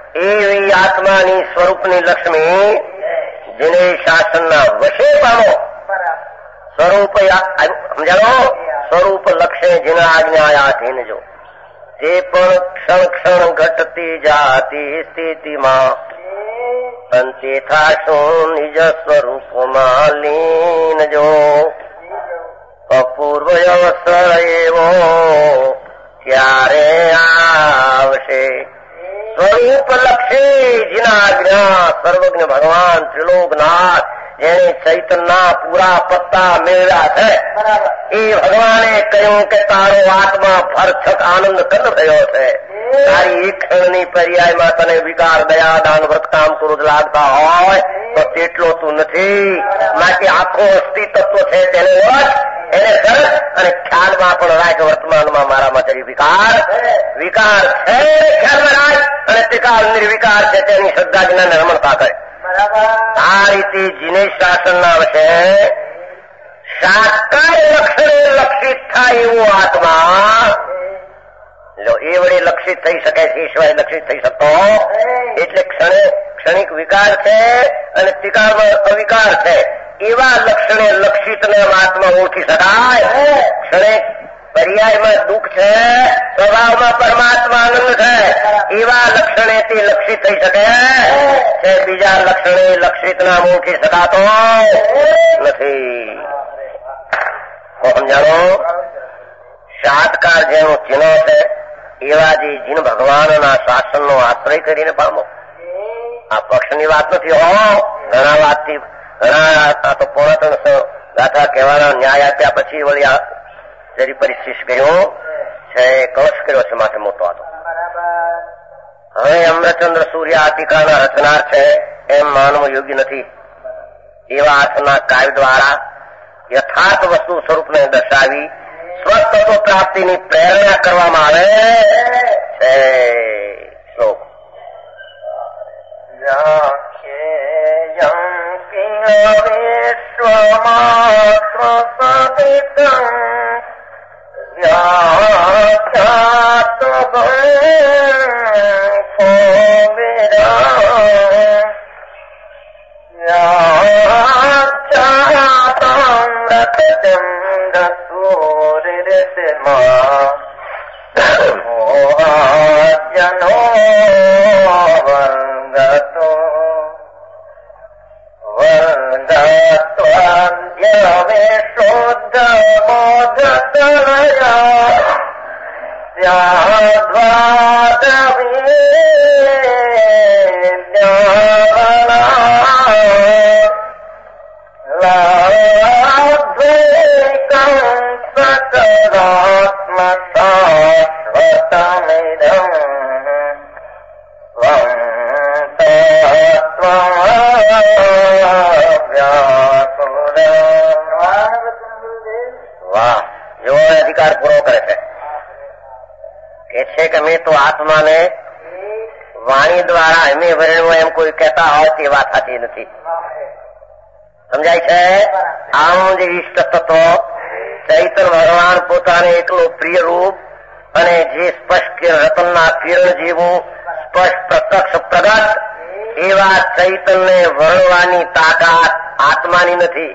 એવી આત્માની સ્વરૂપની લક્ષ્મી જેને શાસનના વશે પામો. સ્વરૂપ સમજાવો, સ્વરૂપ લક્ષે જેના આજ્ઞાયાધીન જો તે પણ ક્ષણ ક્ષણ ઘટતી જાતી સ્થિતિમાં અંતે થાશું નિજ સ્વરૂપમાં લીન જો. અપૂર્વ અવસર એવો ત્યારે આવશે. સ્વરૂપ લક્ષી જેના આજ્ઞા સર્વજ્ઞ ભગવાન ત્રિલોકનાથ જેને ચૈતનના પૂરા પત્તા મેળવ્યા છે એ ભગવાને કહ્યું કે તારો આત્મા ભરછક આનંદ કંદ થયો છે. તારી એક ક્ષણની પર્યાયમાં તને વિકાર દયા દાન વ્રત કામ ક્રોધ લાગતા હોય તો તેટલો તું નથી. માટે આખો અસ્થિ તત્વ છે તેને ઓળખ, એને સરસ અને ખ્યાલમાં પણ રાખ. વર્તમાનમાં મારામાં તેની વિકાર છે ખ્યાલમાં રાખ અને ત્રિકાળ નિર્વિકાર છે તેની શ્રદ્ધા જ્ઞાન રમણતા કરે. આ રીતે જીનેશ શાસનના વશે સાકાર લક્ષણે લક્ષિત થાય એવો આત્મા જો એ વડે લક્ષિત થઈ શકે છે, ઈશ્વરે લક્ષિત થઈ શકતો એટલે ક્ષણિક વિકાર છે અને ત્રિકાળમાં અવિકાર છે. એવા લક્ષણે લક્ષિતને આત્મા ઓળખી શકાય. ક્ષણિક પર્યાયમાં દુઃખ છે, સ્વભાવમાં પરમાત્મા આનંદ છે. એવા લક્ષણે તે લક્ષિત થઈ શકે છે. બીજા લક્ષણે લક્ષિત ના ઓળખી શકાતો નથી. સમજાણો, સાતકાર જેનો ચિહ્ન છે એવા જે જીન ભગવાનના શાસનનો આશ્રય કરીને પામો. આ પક્ષની વાત નથી હો. ઘણા વાતથી ઘણા તો પોણા ગાથા કહેવાના ન્યાય આપ્યા પછી વળી આ જરી પરિશિષ્ટ ગયો છે, કળશ કર્યો છે માથે મોટો હતો. હવે અમૃતચંદ્ર સૂર્ય આ ટીકાના રચનાર છે એમ માનવું યોગ્ય નથી. એવા અર્થના કાવ્ય દ્વારા યથાર્થ વસ્તુ સ્વરૂપને દર્શાવી સ્વતત્વ પ્રાપ્તિની પ્રેરણા કરવામાં આવે છે. શ્લોક અધિકાર પૂરો કરે છે. કે છે કે મેં તો આત્માને વાણી દ્વારા એમે વર્ણવો એમ કોઈ કહેતા હોય તે વાત થતી નથી. સમજાય છે? આમ જે ઈષ્ટ તત્વ ચૈતન ભગવાન પોતાને એકલો પ્રિય રૂપ અને જે સ્પષ્ટ રતનના કિરણ જેવું સ્પષ્ટ પ્રત્યક્ષ પ્રગટ એવા ચૈતનને વર્ણવાની તાકાત આત્માની નથી.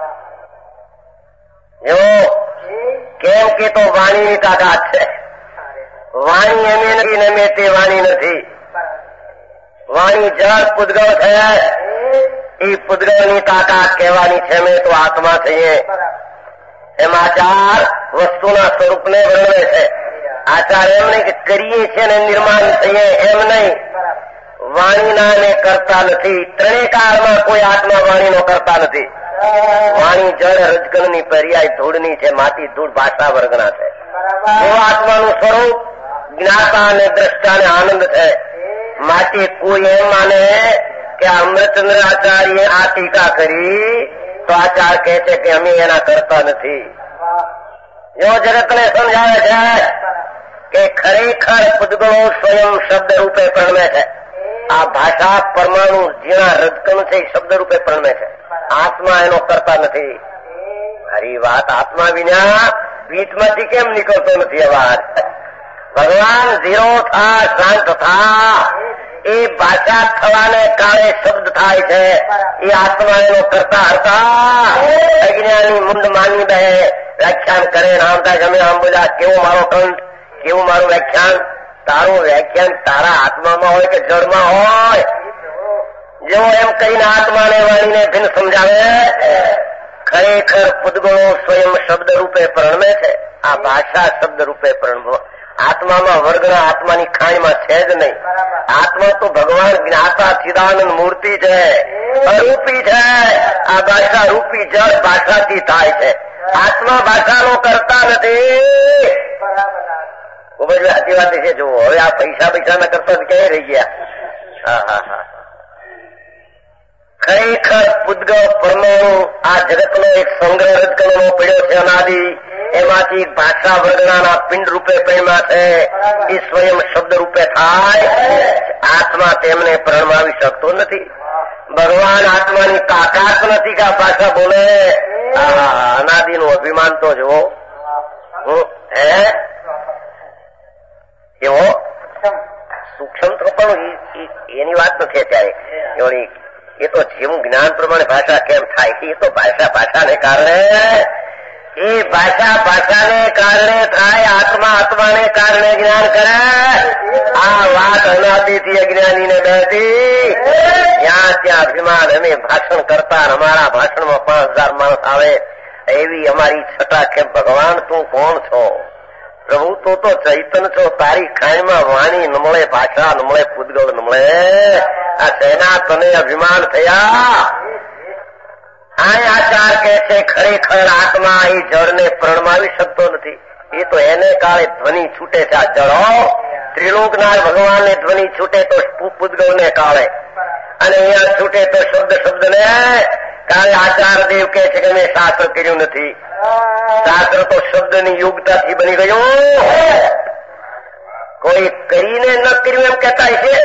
જો કેમ કે તો વાણીની તાકાત છે. વાણી એમે નથી ને મેં તે વાણી નથી. વાણી જળ પૂદગળ છે. એ પૂદગળની તાકાત કહેવાની છે મેં તો આત્મા થઈએ. એમાં ચાર વસ્તુના સ્વરૂપને વર્ણવે છે. આચાર એમ નહીં કે કરીએ છીએ ને નિર્માણ થઈએ એમ નહીં. વાણીના ને કરતા નથી. ત્રણેય કાળમાં કોઈ આત્મા વાણીનો કરતા નથી. વાણી જળ રજકણની પર્યાય ધૂળની છે. માટી ધૂળ ભાષા વર્ગના છે. એવો આત્માનું સ્વરૂપ જ્ઞાતા અને દ્રષ્ટા ને આનંદ છે. માટે કોઈ એમ માને કે અમૃતચંદ્ર આચાર્ય આ ટીકા કરી તો આચાર્ય કહે છે કે અમે એના કરતા નથી. એવો જગતને સમજાવે છે કે ખરેખર પૂદગળો સ્વયં શબ્દ રૂપે પ્રણમે છે. આ ભાષા પરમાણુ જેના રજકણ છે એ શબ્દ રૂપે પ્રણમે છે. આત્મા એનો કરતા નથી. મારી વાત આત્મા વિના પીઠમાંથી કેમ નીકળતો નથી અવાજ? ભગવાન ઝીરો થા શાંત થા એ ભાષા થવાને કારણે શબ્દ થાય છે. એ આત્મા એનો કરતા હતા. અજ્ઞાની મુંડ માની દે, વ્યાખ્યાન કરે આમ થાય ગમે આમ બોલ્યા, કેવો મારો કંઠ, કેવું મારું વ્યાખ્યાન. તારું વ્યાખ્યાન તારા આત્મામાં હોય કે જળમાં હોય? જેવો એમ કહીને આત્માને વાણીને ભિન્ન સમજાવે. ખરેખર પૂતગળો સ્વયં શબ્દ રૂપે પ્રણમે છે. આ ભાષા શબ્દ રૂપે પ્રણમો. આત્મામાં વર્ગના આત્માની ખાણીમાં છે જ નહીં. આત્મા તો ભગવાન જ્ઞાતા ચિદાનંદ મૂર્તિ છે, અરૂપી છે. આ ભાષા રૂપી જળ ભાષાથી થાય છે. આત્મા ભાષાનો કરતા નથી. ખૂબ જ સાચી વાત છે. જુઓ હવે આ પૈસા ના કરતા ક્યાંય રહી ગયા. હા હા હા. ખરેખર પૂતગળ પરમાણુ આ જગતનો એક સંગ્રહ રજકણો પડ્યો છે અનાદિ. એમાંથી ભાષા વર્ગણાના પિંડ રૂપે પ્રેમા છે. એ સ્વયં શબ્દ રૂપે થાય. આત્મા તેમને પ્રણમાવી શકતો નથી. ભગવાન આત્માની તાકાત નથી કે આ ભાષા બોલે. અનાદિનું અભિમાન તો જુઓ. એવો સૂક્ષ્મ તો પણ એની વાત નથી અત્યારે. એ તો જેવું જ્ઞાન પ્રમાણે ભાષા કેમ થાય, એ તો ભાષાને કારણે, એ ભાષાને કારણે થાય. આત્મા આત્માને કારણે જ્ઞાન કરે. આ વાત અનાદિથી અજ્ઞાનીને બેઠી. ત્યાં અભિમાન, અમે ભાષણ કરતા, અમારા ભાષણમાં 5000 માણસ આવે એવી અમારી છટા કે ભગવાન તું કોણ છો? પ્રભુ તું તો ચૈતન છો. તારી ખાઈમાં વાણી ન મળે, ભાષા ન મળે, પૂતગળ ન મળે. આ સેના તને અભિમાન થયા. આચાર કે છે ખરેખર આત્મા એ જળને પ્રણમાવી શકતો નથી. એ તો એને કાળે ધ્વનિ છૂટે છે. આ જળો ત્રિલોકના ભગવાનને ધ્વનિ છૂટે તો પૂતગળને કાળે, અને અહીંયા છૂટે તો શબ્દને કાળે. આચાર દેવ કે છે કે મેં શાસ્ત્ર કર્યું નથી. શાસ્ત્ર તો શબ્દની યોગ્યતાથી બની ગયું. કોઈ કરીને ન કર્યું એમ કહેતા છે?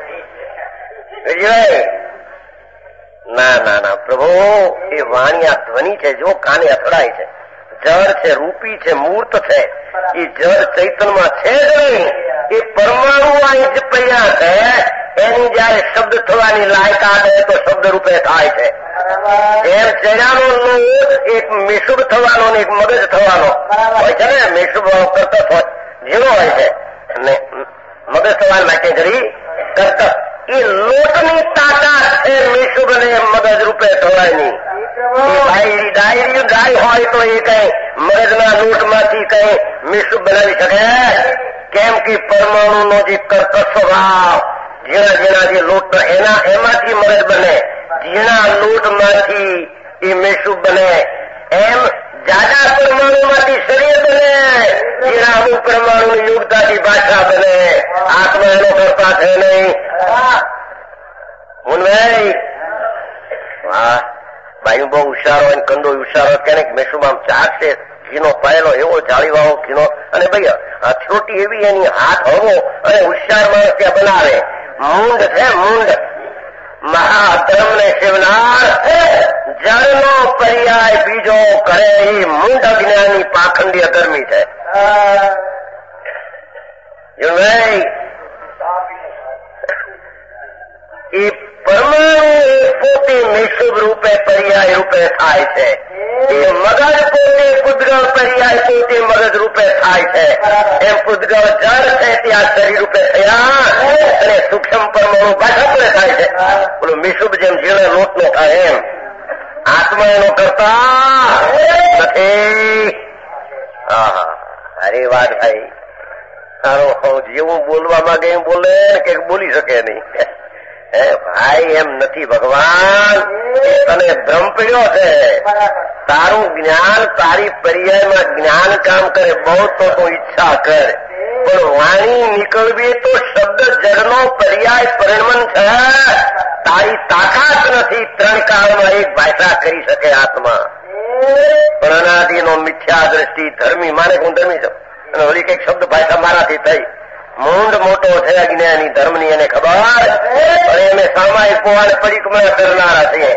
ના પ્રભુ, એ વાણી આ ધ્વનિ છે. જો કાને અથડાય છે. જળ છે, રૂપી છે, મૂર્ત છે. એ જળ ચૈતનમાં છે જ નહીં. એ પરમાણુ અહીં જ પડ્યા છે. એની જયારે શબ્દ થવાની લાયકાત હોય તો શબ્દ રૂપે થાય છે. એમ ચહેરાનો લોટ એક મિશુબ થવાનો ને એક મગજ થવાનો હોય છે ને. મિશુબ કરતપ હોય જેવો હોય છે, અને મગજ થવા માટે જરી કરતપ. એ લોટની તાકાત છે મિશુબ ને મગજ રૂપે થવાની. ડાયરી ગાય હોય તો એ કઈ મગજના લોટમાંથી કઈ મિશુબ બનાવી શકે? કેમ કે પરમાણુ નો જે કરતપ સ્વભાવ, ઝીણા જે લોટ એમાંથી મગજ બને, ઝીણા લોટમાંથી એ મિશુબ બને. એમ જાડા પરમાણુમાંથી શરીર બને, ઝીણા અમુક પરમાણુ યોગતાથી ભાષા બને. આત્મા એનો કરતા છે નહીં. ભાઈ બહુ હુશારો હોય, કંદો હુશારો કે મિશુબ આમ ચાટશે. ઘીનો પાયેલો એવો જાળીવાળો ઘીનો, અને ભાઈ હથરોટી એવી એની હાથ હળવો અને હુશાર માણસ ત્યાં બનાવે. મૂંડ છે, મૂંડ મહાધર્મ ને શિવનાર. જળનો પર્યાય બીજો કરે એ મૂંડ અજ્ઞાની પાખંડીય ધર્મી છે. એ પરમાણુ પોતે નિશુભ રૂપે પર્યાય રૂપે થાય છે. એ મગજ પોતે પૂતગળ પર્યાય પોતે મગજ રૂપે થાય છે. એમ પૂતગળ જળ છે ત્યાં શરીર રૂપે થયા, અને સૂક્ષ્મ પરમાણુ ભાષા પડે થાય છે. પેલું મિશુભ જેમ ઝીણા લોટ નો થાય એમ આત્મા એનો કરતા નથી. અરે વાત ભાઈ, તારો જેવું બોલવા માંગે એમ બોલે કે બોલી શકે નહીં. ભાઈ એમ નથી. ભગવાન તને ભ્રમ પડ્યો છે. તારું જ્ઞાન તારી પર્યાયમાં જ્ઞાન કામ કરે. બહુ તો ઈચ્છા કર, પણ વાણી નીકળવી તો શબ્દ જળનો પર્યાય પરિણમન છે. તારી તાકાત નથી 3 કાળમાં એક ભાષા કરી શકે આત્મા. પણ અનાદિનો મિથ્યા દ્રષ્ટિ ધર્મી માને હું ધર્મી છું, અને ઓલી કઈક શબ્દ ભાષા મારાથી થઈ. મૂંડ મોટો છે અજ્ઞાની, ધર્મની એને ખબર, પણ એને સામાયિક પોવાને પરિક્રમા કરનારા છીએ.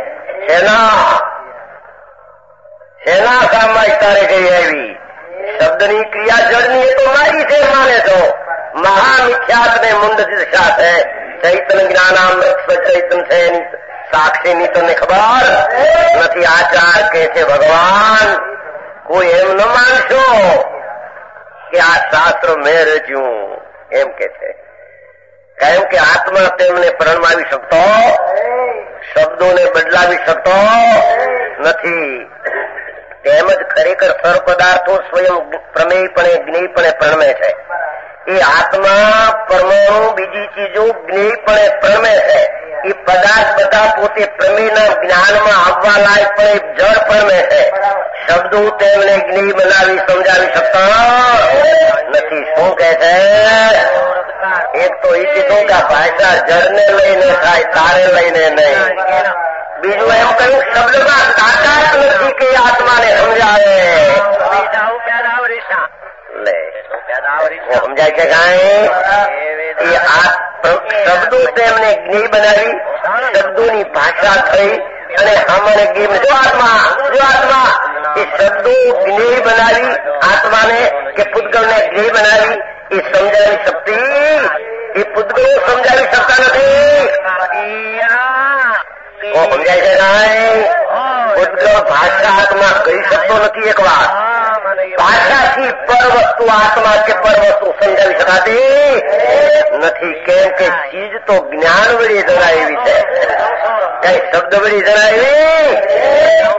શેના સામાયિક તારે ગઈ આવી? શબ્દની ક્રિયા જળની એ તો મારી છે માને તો. મહામિખ્યાત ને મુંડ દિશા છે. ચૈતન જ્ઞાનામૃત ચૈતન છે એની સાક્ષીની તમને ખબર નથી. આચાર કે છે ભગવાન કોઈ એમ ન માનશો કે આ શાસ્ત્ર મેં રચ્યું એમ કે છે. કેમ કે આત્મા તેમને પરણમાવી શકતો, શબ્દોને બદલાવી શકતો નથી. તેમજ ખરેખર સર્વ પદાર્થો સ્વયં પ્રમેયપણે જ્ઞેયપણે પ્રણમે છે. એ આત્મા પરમાણુ બીજી ચીજો જ્ઞેયપણે પ્રણમે છે. એ પદાર્થ બધા પોતે પ્રમેયના જ્ઞાનમાં આવવા લાયક પણ જળ પ્રણમે છે. શબ્દો તેમને જ્ઞેય બનાવી સમજાવી શકતા નથી. શું કે છે? એક તો એ કીધું કે ભાષા જળને લઈને થાય, તારે લઈને નહીં. બીજું એમ કહ્યું શબ્દમાં તાકાત નથી કે આત્માને સમજાવે. સમજાય કે કાંઈ? શબ્દો તેમને જ્ઞેય બનાવી, શબ્દોની ભાષા થઈ અને અમારે જ્ઞેય જો આત્મા એ શબ્દો જ્ઞેય બનાવી આત્માને કે પૂતગલને જ્ઞેય બનાવી એ સમજાવી શકતી. એ પૂતગલો સમજાવી શકતા નથી. સમજાય છે કાંઈ? પૂતગલ ભાષા આત્મા કહી શકતો નથી. એક વાત ભાષાથી પર વસ્તુ આત્મા કે પર વસ્તુ સમજાવી શકાતી નથી. કેમ કે ચીજ તો જ્ઞાન વળી જણાવી છે, કઈ શબ્દ વળી જણાવી.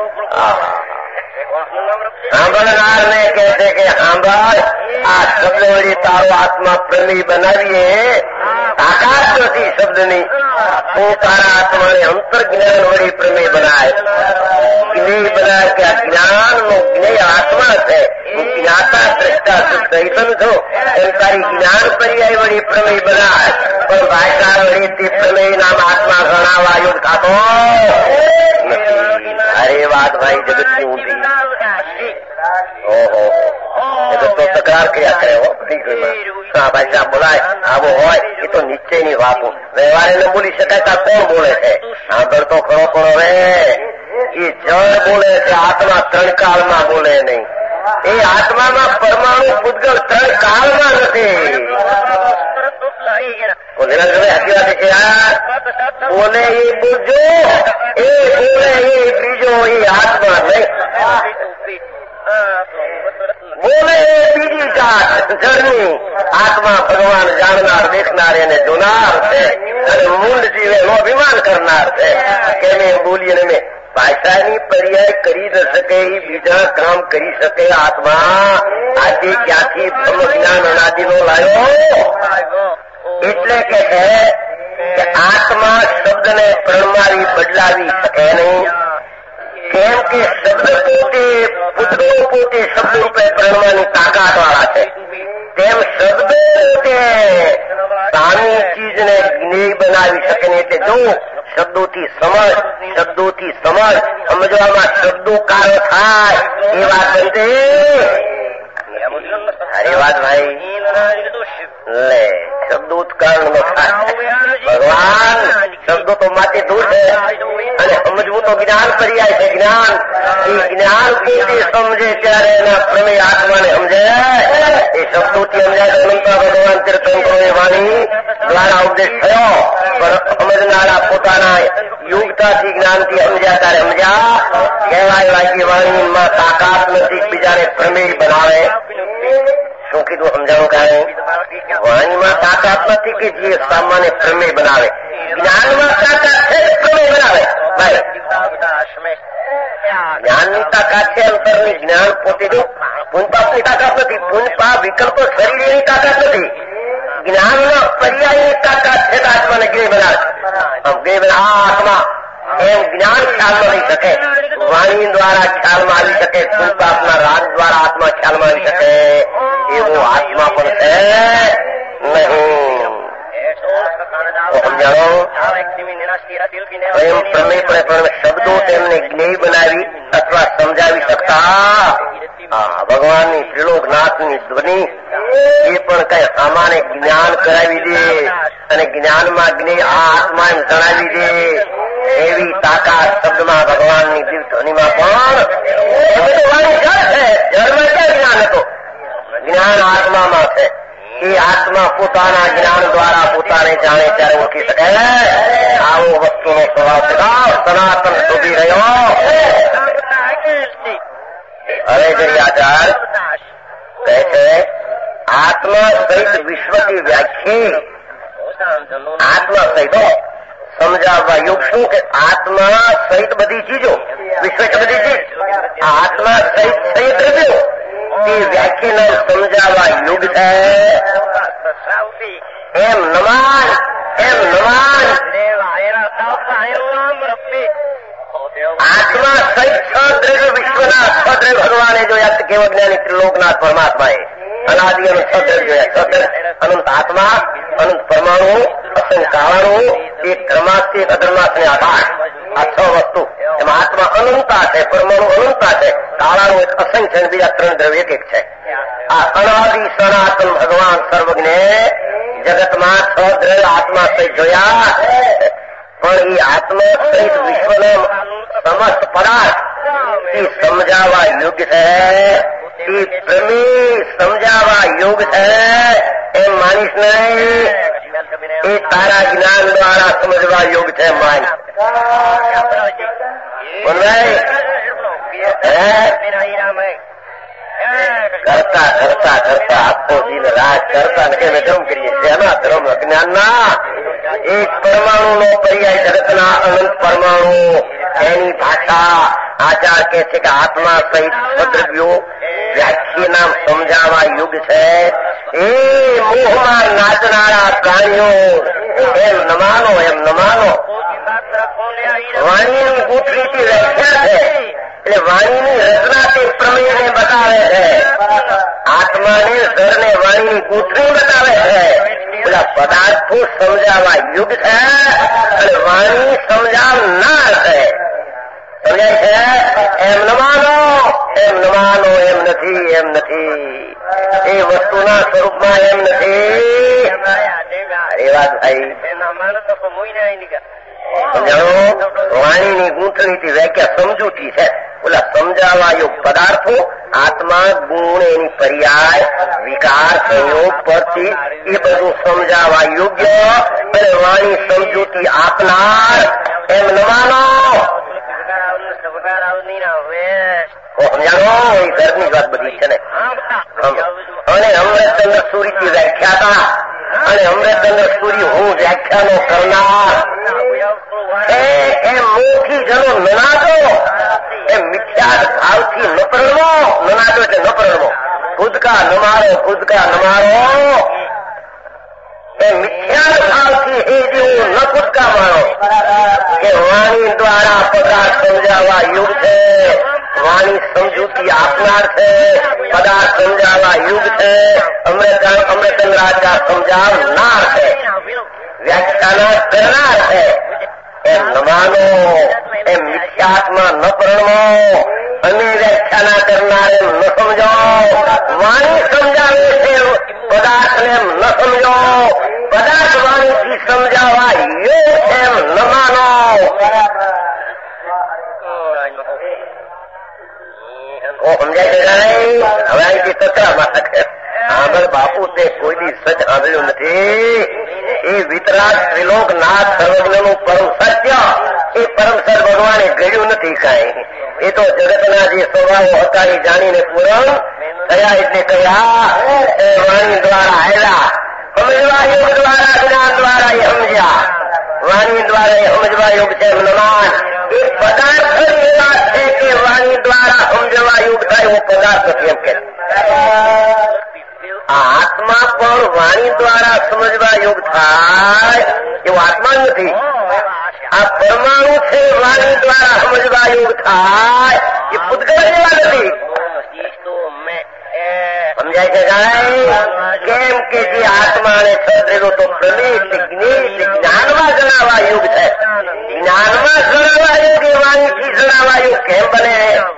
સાંભળનાર ને કહે છે કે સાંભળ, આ શબ્દ વળી તારો આત્મા પ્રમેય બનાવીએ તાકાત નથી શબ્દની. તું તારા આત્માને અંતર જ્ઞાન વળી પ્રમેય બનાય, જ્ઞેય બનાય કે આ જ્ઞાન નો જ્ઞેય આત્મા છે. તું જ્ઞાતા દ્રષ્ટા ચૈતન છો એમ તારી જ્ઞાન પર્યાય વળી પ્રમેય બનાય. પણ ભાષા વળી તે પ્રમેય નામ આત્મા ગણાવા યોગ થતો નથી. અરે વાત ભાઈ જગતની ઊંધી. ઓહો, જગત તો તકરાર કર્યા કરે હો. ભાષા બોલાય આવો હોય એ તો નિશ્ચયની વાતો. વ્યવહારે ન બોલી શકાય તો કોણ બોલે છે? સાંભળ તો ખરો. પણ હવે એ જળ બોલે છે, આત્મા ત્રણ કાળમાં બોલે નહીં. એ આત્મામાં પરમાણુ પૂતગલ ત્રણ કાળમાં નથી. બોલે એ બીજો, એ બોલે એ બીજો, એ આત્મા નહીં. બોલે એ બીજી જાત જળની. આત્મા ભગવાન જાણનાર, દેખનાર એને જોનાર છે અને મૂળ જીવે નો અભિમાન કરનાર છે. કે મેં બોલીએ ને મેં ભાષાની પર્યાય કરી ન શકે, એ બીજા કામ કરી શકે. આત્મા આજે ક્યાંથી બ્રહ્મ જ્ઞાન અનાદિનો લાયો? એટલે કે આત્મા શબ્દને પ્રણમાવી બદલાવી શકે નહીં. કેમ કે શબ્દ પોતે પુત્રો પોતે શબ્દ રૂપે પ્રણવાની તાકાત વાળા છે. તેમ શબ્દો પોતે સામી ચીજને જ્ઞેય બનાવી શકે નહીં. એટલે જો શબ્દોથી સમજ સમજવામાં શબ્દો કાળ થાય એ વાત બનતી. અરે વાત ભાઈ લે શબ્દોત્કર્ણ નો થાય. ભગવાન શબ્દો તો માટે દૂર છે અને સમજવું તો જ્ઞાન પર્યાય છે. જ્ઞાન એ જ્ઞાન પોતે સમજે ત્યારે એના પ્રમેય આત્માને સમજે. એ શબ્દોથી સમજાય. અનંતા ભગવાન તીર્થંકરો એ વાણી દ્વારા ઉપદેશ થયો, પણ સમજનારા પોતાના યોગતાથી જ્ઞાનથી સમજ્યા ત્યારે સમજ્યા. કહેવાય વાંચી વાણીમાં તાકાત નથી બીજાને પ્રમેય બનાવે. શું કીધું સમજાવું? કાંઈ વાણીમાં તાકાત નથી કે જે સામાન્ય પ્રમેય બનાવે. જ્ઞાનમાં તાકાત છે, પ્રમેય બનાવે. જ્ઞાનની તાકાત છે અંતરની. જ્ઞાન પોતે જો પુનપાપની તાકાત નથી. પુનપાપ વિકલ્પો શરીરની તાકાત નથી. જ્ઞાનના પર્યાયની તાકાત છે. આત્માને જ્ઞેય બનાવે. આત્મા એમ જ્ઞાન ખ્યાલમાં આવી શકે, વાણી દ્વારા ખ્યાલમાં આવી શકે, પુનપાપના રાગ દ્વારા આત્મા ખ્યાલમાં આવી શકે. એવો આત્મા પણ છે નહીં. સમજાણો? એમ પ્રમેય પણ શબ્દો તેમને જ્ઞેય બનાવી અથવા સમજાવી શકતા. ભગવાનની ત્રિલોકનાથની ધ્વનિ એ પણ કઈ સામાન્ય જ્ઞાન કરાવી દે અને જ્ઞાનમાં જ્ઞેય આ આત્મા એમ જણાવી દે. એવી તાકાત શબ્દમાં ભગવાનની દિવ્ય ધ્વનિમાં પણ વાણી જળ છે. જળમાં ક્યાં જ્ઞાન હતો? જ્ઞાન આત્મામાં છે. એ આત્મા આત્મા પોતાના જ્ઞાન દ્વારા પોતાને જાણે ત્યારે ઓળખી શકે. આવો વસ્તુનો સ્વભાવ સનાતન શોધી રહ્યો. હવે ગરિયાચાર કહે છે આત્મા સહિત વિશ્વની વ્યાખ્યા આત્મા સહિત સમજાવવા યુગ શું કે આત્મા સહિત બધી ચીજો વિશ્વ છે બધી ચીજ આત્મા સહિત સહિત દ્રવ્યો એ વ્યાખ્યાના સમજાવવા યુગ છે. એમ નમાન આત્મા સહિત છદ્રવ્ય વિશ્વના છદ્રવ્ય ભગવાને જોયા કેવળ જ્ઞાની ત્રિલોકનાથ પરમાત્માએ અનાદિ અનંત છદ્રવ્ય જોયા. છદ્ર અનંત આત્મા અનંત પરમાણુ અસંખ્ય કારણો એક ધર્માસ્થ એક અધર્માસ્થ ને આધાર આ છ વસ્તુ એમાં આત્મા અનંતા છે પરમાણુ અનંતા છે કારણો એક અસંખ્ય અને બીજા ત્રણ દ્રવ્ય એક છે. આ અનાદિ સનાતન ભગવાન સર્વજ્ઞ જગતમાં છ દ્રવ્ય આત્મા સહિત જોયા પણ એ આત્મા સહિત વિશ્વના સમસ્ત પદાર્થ એ સમજાવવા યોગ્ય છે. એ પ્રમેય સમજાવવા યોગ છે એમ માનીશ નહીં. એ તારા જ્ઞાન દ્વારા સમજવા યોગ છે માન કરતા કરતા કરતા આખો દિન રાત કરતા ને કેમ કેમ કરીએ શેના ધર્મ અજ્ઞાનના. એક પરમાણુ નો પર્યાય જગતના અનંત પરમાણુ એની ભાષા આચાર કે છે કે આત્મા સહિત સદ્રવ્યો વ્યાખ્યા નામ સમજાવવા યુગ છે. એ મોહમાં નાચનારા પ્રાણીઓ એમ ન માનો વાણીની ગૂંથણીથી વ્યાખ્યા છે એટલે વાણીની રચના તે પ્રમેયને બતાવે છે. આત્માને ઘરને વાણીની ગૂંથણી બતાવે છે. પેલા પદાર્થો સમજાવવા યુગ છે અને વાણી સમજાવનાર છે. સમજાય છે? એમ ન માનો એમ નથી એ વસ્તુના સ્વરૂપમાં એમ નથી. એ વાત ભાઈ સમજાવો. વાણીની ગૂંથણીથી વ્યાખ્યા સમજૂતી છે. ઓલા સમજાવવા યોગ પદાર્થો આત્મા ગુણ એની પર્યાય વિકાર સંયોગ પરથી એ બધું સમજાવવા યોગ્ય અને વાણી સમજૂતી આપનાર એમ ન માનો. સમજાણો એ ઘરની વાત બધી છે ને. અને અમૃતચંદ્ર સૂરીથી વ્યાખ્યાતા અને અમૃતચંદ્ર સૂરી હું વ્યાખ્યાનો કરનાર એમ મોથી જનો નનાદો એમ મિથ્યા ભાવથી ન પરણવો. નનાદો એટલે ન પરણવો. કૂદકા ન મારો એ મિથ્યા ભાવથી એ જેવું ન કૂદકા મારો કે વાણી દ્વારા પદાર્થ સમજાવવા યુગ છે. વાણી સમજૂતી આપનાર છે. પદાર્થ સમજાવવા યુગ છે. અમૃતચંદ્રાચાર સમજાવનાર છે. વ્યાખ્યાના કરનાર છે. એમ ન માનો એમ મિથ્યાત્મા ન પરણવો અને વ્યાખ્યાના કરનાર એમ ન સમજો. વાણી સમજાવે છે પદાર્થને એમ ન સમજો. પદાર્થ વાણીથી સમજાવવા યોગ એમ ન માનો. સમજાય છે નહીં? હવે અહીંથી કચરામાં શકે. આગળ બાપુ તે કોઈ દી સચ આંધળ્યું નથી. એ વિતરાગ ત્રિલોકનાથ સર્વજ્ઞનું પરમ સત્ય એ પરમ સર ભગવાને ઘડ્યું નથી કાંઈ. એ તો જગતના જે સ્વભાવો હતા એ જાણીને પૂરણ થયા એટલે કહ્યા એ વાણી દ્વારા આવેલા સમજવા યોગ દ્વારા જ્ઞાન દ્વારા એ સમજ્યા. વાણી દ્વારા એ સમજવા યોગ છે મનમાન. એ પદાર્થ એવા છે કે વાણી દ્વારા સમજવા યોગ થાય એવો પદાર્થ નથી એમ કે. આ આત્મા પણ વાણી દ્વારા સમજવા યોગ થાય એવો આત્મા નથી. આ પરમાણુ છે વાણી દ્વારા સમજવા યોગ થાય એ પૂતગલ જેવા નથી. સમજાય છે કાંઈ? કેમ કે જે આત્માને છદ્રેલો તો પ્રવેશ જ્ઞાનમાં જણાવવા યોગ છે. જ્ઞાનમાં જણાવવા યોગ એ વાણીથી જણાવવા યોગ કેમ બને?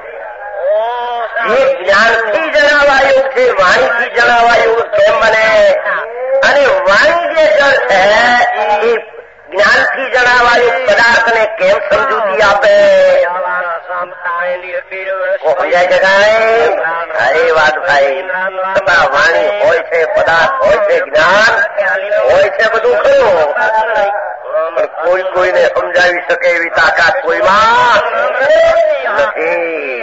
જે જ્ઞાનથી જણાવવા યોગ છે વાણીથી જણાવવા યોગ કેમ બને? અને વાણી જે જળ છે એ જ્ઞાનથી જણાવવા યોગ પદાર્થને કેમ સમજૂતી આપે? સમજાય છે કાંઈ? અરે વાત ભાઈ, છતાં વાણી હોય છે, પદાર્થ હોય છે, જ્ઞાન હોય છે, બધું ખરું, પણ કોઈને સમજાવી શકે એવી તાકાત કોઈમાં નથી.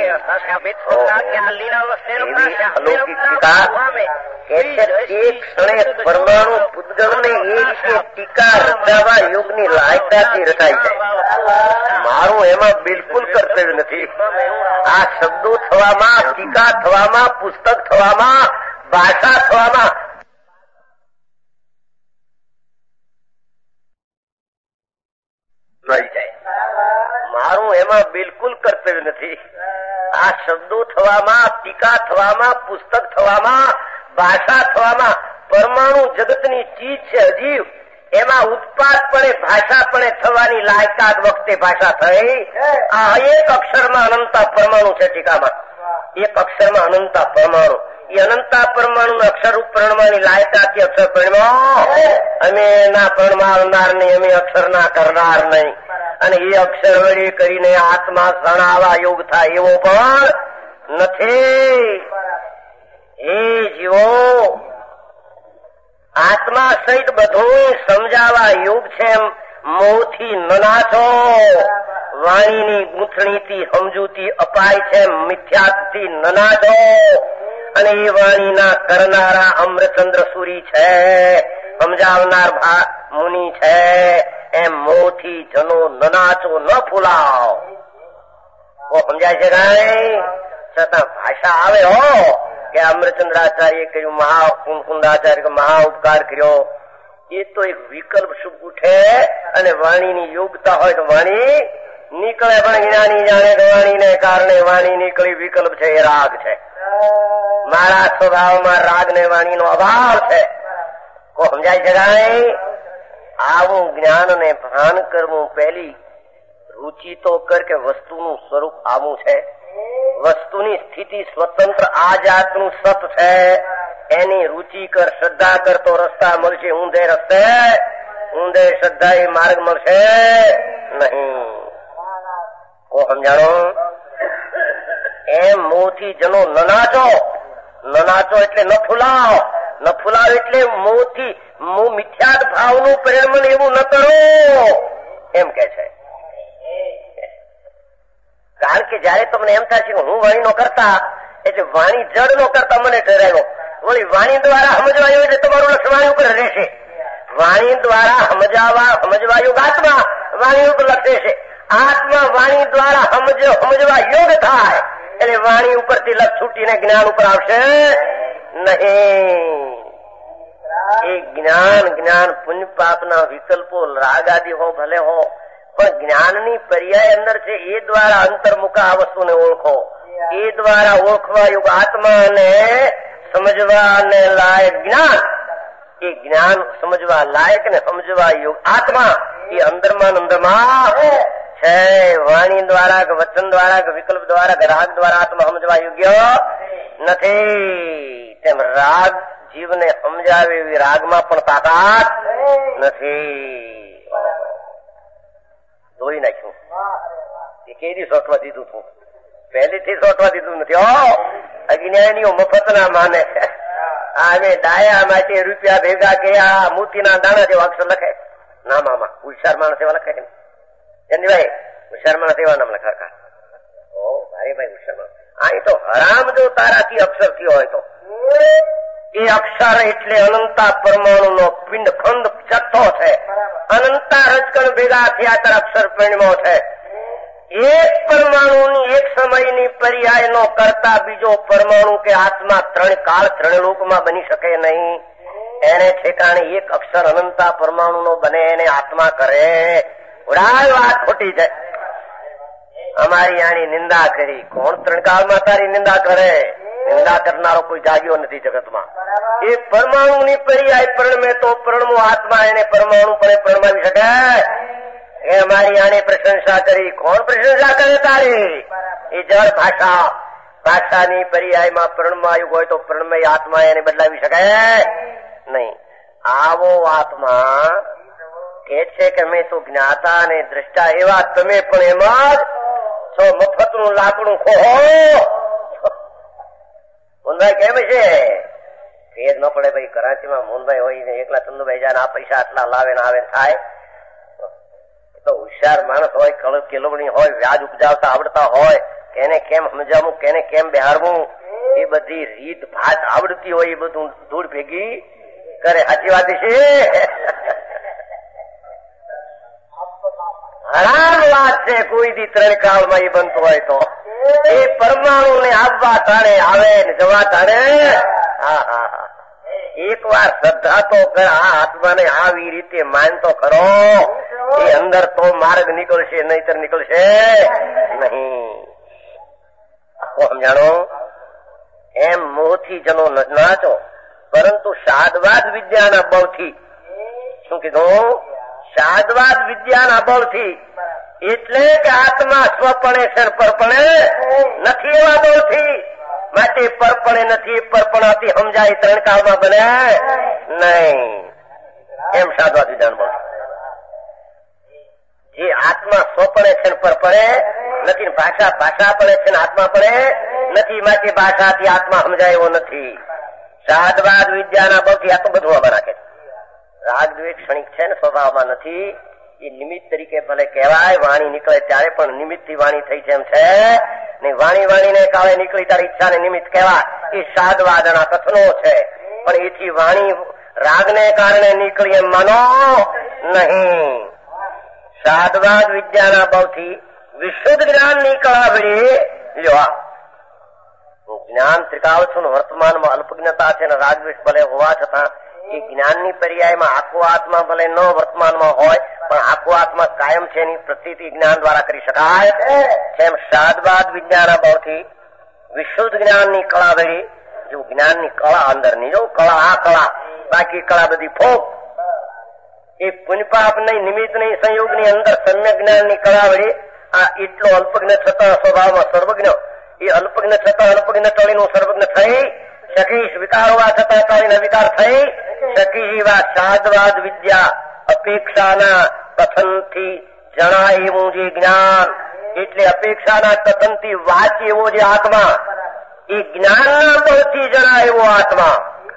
અલૌકિકતા કે છે એક ક્ષણે પરમાણુ પૂતગલને એ રીતે ટીકા રચાવવા યોગની લાયકાથી રચાય છે. મારું એમાં બિલકુલ કર્તવ્ય નથી. આ શબ્દો થવામાં, ટીકા થવામાં, પુસ્તક થવામાં, ભાષા થવામાં મળી જાય. મારું એમાં બિલકુલ કર્તવ્ય નથી. આ શબ્દો થવામાં, ટીકા થવામાં, પુસ્તક થવામાં, ભાષા થવામાં, પરમાણુ જગતની ચીજ છે અજીવ, એમાં ઉત્પાદપણે ભાષાપણે થવાની લાયકાત વખતે ભાષા થઈ. આ એક અક્ષરમાં અનંતા પરમાણુ છે. ટીકામાં એક અક્ષરમાં અનંતા પરમાણુ, એ અનંતા પરમાણુ અક્ષર રૂપ પરણવાની લાયકાતથી અક્ષર પરણ્યો. અમે ના પરણવાનાર નહીં, અમે અક્ષર ના કરનાર નહીં. અને એ અક્ષર વળી કરીને આત્મા શરણાવા યોગ થાય એવો પણ નથી. એ જીવો આત્મા સહિત બધું સમજાવા યોગ છે. મોંથી ન નાચો. વાણીની ગૂંથણીથી સમજૂતી અપાય છે. મિથ્યાથી ન નાચો. અને એ વાણીના કરનારા અમૃતચંદ્ર સુરી છે, સમજાવનાર મુનિ છે. એમ મોંથી જનો ન નાચો, ન ફૂલાવ. સમજાય છે કઈ? છતાં ભાષા આવે હો કે અમૃતચંદ્રાચાર્ય કહ્યું, કુંકુંદાચાર્ય મહા ઉપકાર કર્યો. એ તો એક વિકલ્પ શુભ ઉઠે અને વાણીની યોગતા હોય તો વાણી નીકળે. પણ જ્ઞાની જાણે તો વાણીને કારણે વાણી નીકળી વિકલ્પ છે, એ રાગ છે. મારા સ્વભાવમાં રાગ ને વાણીનો અભાવ છે. સમજાય છે કઈ? આવું જ્ઞાન ને ભાન કરવું. પહેલી રુચિ તો કર કે વસ્તુનું સ્વરૂપ આવું છે. વસ્તુની સ્થિતિ સ્વતંત્ર આ જાતનું સત છે. એની રુચિ કર, શ્રદ્ધા કર તો રસ્તા મળશે. ઊંધે રસ્તે ઊંધે શ્રદ્ધા એ માર્ગ મળશે નહીં. સમજાણો? એમ મોંથી જનો ન નાચો. ન નાચો એટલે ન ફૂલાવ. ન ફૂલાવ એટલે મોંથી મિથ્યાત ભાવનું પ્રેરમણ એવું ન કરો એમ કે છે. કારણ કે જયારે તમને એમ થાય છે કે હું વાણી નો કરતા, એટલે વાણી જડ નો કરતા મને ઠરાયો. વળી વાણી દ્વારા સમજવાયું એટલે તમારું લક્ષ વાણી ઉપર રહેશે. વાણી દ્વારા સમજવા યોગ આત્મા વાણી ઉપર લક્ષ રહેશે. આત્મા વાણી દ્વારા સમજવા યોગ થાય એટલે વાણી ઉપરથી લક્ષ છૂટીને જ્ઞાન ઉપર આવશે નહીં. એ જ્ઞાન પુણ્ય પાપના વિકલ્પો રાગ આદિ હો ભલે હો, પણ જ્ઞાનની પર્યાય અંદર છે. એ દ્વારા અંતર્મુખ આ વસ્તુને ઓળખો. એ દ્વારા ઓળખવા યોગ આત્મા અને સમજવા ને લાયક જ્ઞાન. એ જ્ઞાન સમજવા લાયક ને સમજવા યોગ આત્મા એ અંદરમાં છે. વાણી દ્વારા કે વચન દ્વારા કે વિકલ્પ દ્વારા કે રાગ દ્વારા આત્મા સમજવા યોગ્ય નથી. તેમ રાગ જીવને સમજાવે એવી રાગમાં પણ તાકાત નથી. ધોઈ નાખ્યું. એ કેદી સોટવા દીધું તું? પહેલીથી સોટવા દીધું નથી. અજ્ઞાનીઓ મફત ના માને. અમે ડાયા માટે રૂપિયા ભેગા કર્યા, મોતીના દાણા જેવા અક્ષર લખે. ના મામા, હોશિયાર માણસ એવા લખે કે જનજીભાઈ? હોશિયાર માણસ એવા નામ લખા. ભાઈ હોશિયાર માણસ. અહીં તો હરામ જો તારાથી અક્ષર થયો હોય તો એ અક્ષર એટલે અનંતા પરમાણુ નો પિંડ ખંડ જથ્થો છે. અનંતા રજકણ ભેગા થયા ત્યારે અક્ષર પરિણમો છે. એક પરમાણુની એક સમયની પર્યાય નો કરતા બીજો પરમાણુ કે આત્મા ત્રણ કાળ ત્રણ લોકમાં બની શકે નહીં. એને ઠેકાણે એક અક્ષર અનંતા પરમાણુ નો બને એને આત્મા કરે. ઉડાય વાત ખોટી છે. અમારી આની નિંદા કરી. કોણ ત્રણ કાળમાં તારી નિંદા કરે? નિંદા કરનારો કોઈ જાગ્યો નથી જગતમાં. એ પરમાણુની પર્યાય પરણમે તો પરણવો આત્મા એને પરમાણુ પણ પરણમાવી શકે. એ અમારી આને પ્રશંસા કરી. કોણ પ્રશંસા કરે તારી? એ જળ ભાષા. ભાષાની પર્યાયમાં પરણમાયું હોય તો પરણમય આત્મા એને બદલાવી શકે નહીં. આવો આત્મા કે છે કે મેં તો જ્ઞાતા અને દ્રષ્ટા એવા તમે પણ એમાં જ છો. મફતનું લાકડું ખોહો. કેમ છે? ભેદ ન પડે ભાઈ. કરાચીમાં મોહનભાઈ હોય ને એકલા ચંદુભાઈ જાય, આ પૈસા આટલા લાવે ને આવે થાય. તો હોશિયાર માણસ હોય, કેળવણી હોય, વ્યાજ ઉપજાવતા આવડતા હોય, કેને કેમ સમજાવવું, કેને કેમ બેહારવું, એ બધી રીત ભાત આવડતી હોય, એ બધું ધૂળ ભેગી કરે. સાચી વાત છે. હરામ વાત છે. કોઈ દી 3 કાળમાં એ બનતું હોય તો એ પરમાણુ ને આવવા તાણે આવે ને જવા તાણે. હા હા હા. એક વાર શ્રદ્ધા તો કર, આ આત્માને આવી રીતે માનતો કરો, એ અંદર તો માર્ગ નીકળશે, નહીતર નીકળશે નહીં. સમજાણો? એમ મોહથી જનો નાચો, પરંતુ સાદવાદ વિદ્યાના બળથી. શું કીધું? સાદવાદ વિદ્યાના બળથી. એટલે કે આત્મા સ્વપણે છે, પરપણે નથી, એવા બળથી. માટે પરપણે નથી, પરપણાથી સમજાય 3 કાળમાં બને નહીં. એમ સાદવાદ વિદ્યાનું બળ. જે આત્મા સ્વપણે છે, પરપણે નથી. ભાષા પડે છે ને આત્મા પડે નથી. માટે ભાષાથી આત્મા સમજાય એવો નથી. સાદવાદ વિદ્યાના બળથી આ તો બધું આમાં રાખે. રાગ દ્વેષ ક્ષણિક છે ને, સ્વભાવમાં નથી. એ નિમિત્ત તરીકે ભલે કહેવાય. વાણી નીકળે ત્યારે પણ નિમિત્ત થી વાણી થઈ છે એમ છે નહીં. વાણીને કાળે નીકળી ત્યારે ઈચ્છાને નિમિત્ત કહેવાય. એ સાદવાદના કથનો છે. પણ એથી વાણી રાગને કારણે નીકળી એમ માનો નહીં. સાદવાદ વિદ્યાના બળથી વિશુદ્ધ જ્ઞાન નીકળા વળી. લ્યો, જ્ઞાન ત્રિકાળ વર્તમાનમાં અલ્પજ્ઞતા છે ને રાગદ્વેષ ભલે હોવા છતાં એ જ્ઞાનની પર્યાયમાં આખો આત્મા ભલે ન વર્તમાનમાં હોય, પણ આખો આત્મા કાયમ છે એની પ્રતીતિ જ્ઞાન દ્વારા કરી શકાય. જેમ સાદવાદ વિદ્યાના બળથી વિશુદ્ધ જ્ઞાનની કળા વળી. જો જ્ઞાનની કળા અંદરની, જો કળા, આ કળા, બાકી કળા બધી ફોક. એ પુણ્યપાપ નહીં, નિમિત્ત નહીં, સંયોગની અંદર સમ્યક જ્ઞાનની કળા વળી. આ એટલો અલ્પજ્ઞ છતાં સ્વભાવમાં સર્વજ્ઞ, એ અલ્પજ્ઞ છતાં અલ્પજ્ઞ ટળીનું સર્વજ્ઞ થઈ શકીશ. વિકારવા છતાં ટળીને વિકાર થઈ શકી. એવા સાદવાદ વિદ્યા અપેક્ષાના કથનથી જણાય એવું જે જ્ઞાન, એટલે અપેક્ષાના કથનથી વાંચે એવો જે આત્મા, એ જ્ઞાનના બળથી જણાય એવો આત્મા.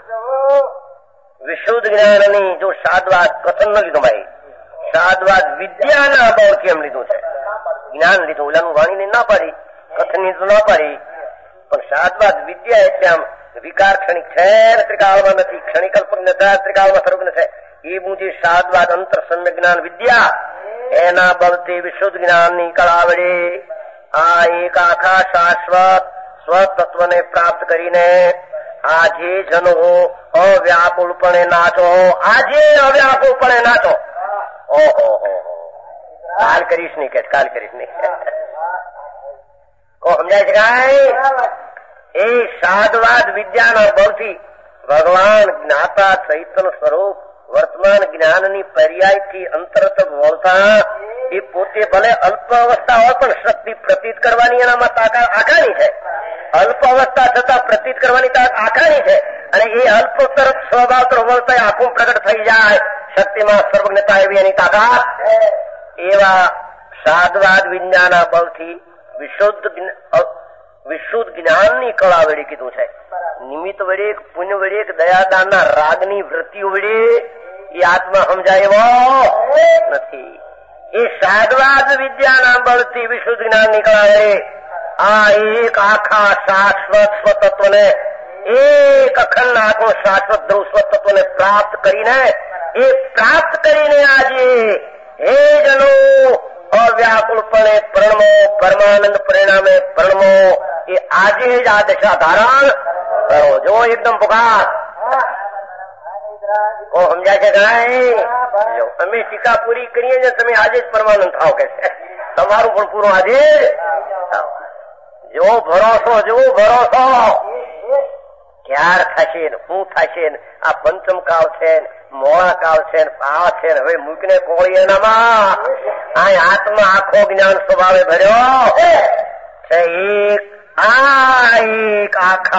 વિશુદ્ધ જ્ઞાનની જો સાદવાદ કથન ન લીધું ભાઈ, સાદવાદ વિદ્યાના બળ કેમ લીધું છે? જ્ઞાન લીધું, ઓલાનું વાણીને ના પાડી, કથનની તો ના પાડી. પણ સાદવાદ વિદ્યા એટલે આમ વિકાર ક્ષણિક છે, ત્રિકાળમાં નથી. ક્ષણિક અલ્પજ્ઞતા, ત્રિકાળમાં સર્વજ્ઞ છે. એવું જે સાદવાદ અંતર સમ્યક જ્ઞાન વિદ્યા, એના બળથી વિશુદ્ધ જ્ઞાનની કળા વડે આ એક આખા શાશ્વત સ્વતત્વને પ્રાપ્ત કરીને આજે જનો અવ્યાકુળપણે નાચો. આજે અવ્યાકુળપણે નાચો. ઓહો, કાલ કરીશ નહીં કે કાલ કરીશ નહીં. સમજાય છે કાંઈ? એ સાદવાદ વિદ્યાના બળથી ભગવાન જ્ઞાતા ચૈતન્ય સ્વરૂપ વર્તમાન જ્ઞાનની પર્યાયથી અંતરત વળતા એ પોતે ભલે અલ્પ અવસ્થા હોય પણ શક્તિ પ્રતીત કરવાની એનામાં તાકાત આખાની છે. અલ્પ અવસ્થા છતાં પ્રતીત કરવાની તાકાત આખાની છે. અને એ અલ્પ તરફ સ્વભાવ તરફ વળતા આખું પ્રગટ થઈ જાય. શક્તિમાં સર્વજ્ઞતા એવી એની તાકાત. એવા સાદવાદ વિજ્ઞાના બળથી વિશુદ્ધ જ્ઞાનની કળા વડે કીધું છે. નિમિત્ત વડે, પુણ્ય વડે, દયાદાનના રાગની વૃત્તિઓ વડે એ આત્મા સમજાય એવો નથી. એ સાદવાદ વિદ્યાના બળથી વિશુદ્ધ જ્ઞાનની કળા વડે આ એક આખા શાશ્વત સ્વતત્વને, એક અખંડ આખો શાશ્વત ધ્રુવ સ્વતત્વને પ્રાપ્ત કરીને આજે હે જનો અવ્યાકુળપણે પ્રણમો, પરમાનંદ પરિણામે પ્રણમો. એ આજે જ આ દશા ધારણ કરો. જો એકદમ પુકાર સમજાય છે કાંઈ? અમે ટીકા પૂરી કરીએ ને તમે આજે જ પરમાનંદ થાવ કે છે. તમારું પણ પૂરું આજે જેવો ભરોસો, જેવો ભરોસો ક્યાર થશે ને શું થશે ને. આ પંચમ કાળ છે, મોળા કાળ છે, આ છે ને હવે મૂકીને કોળી એનામાં આ આત્મા આખો જ્ઞાન સ્વભાવે ભર્યો છે. એક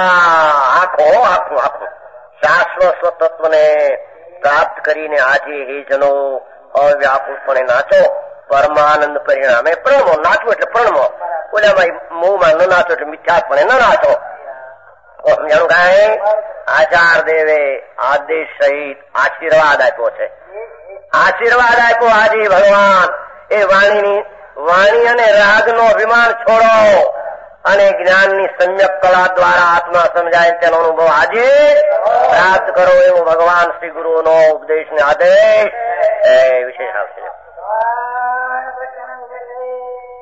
આખું શાશ્વત સ્વતત્વને પ્રાપ્ત કરીને આજે હે જનો અવ્યાકુળપણે નાચો, પરમાનંદ પરિણામે પ્રણમો. નાચો એટલે પ્રણમો. ઓલામાં મોહમાં ન નાચો એટલે મિથ્યાપણે ન નાચો. સમજાણું કાંઈ? આચાર દેવે આદેશ સહિત આશીર્વાદ આપ્યો છે. આશીર્વાદ આપ્યો આજે ભગવાન એ વાણી અને રાગનો અભિમાન છોડો અને જ્ઞાનની સમ્યક કલા દ્વારા આત્મા સમજાય તેનો અનુભવ આજે પ્રાપ્ત કરો એવો ભગવાન શ્રી ગુરુનો ઉપદેશ ને આદેશ વિશેષ આવશે.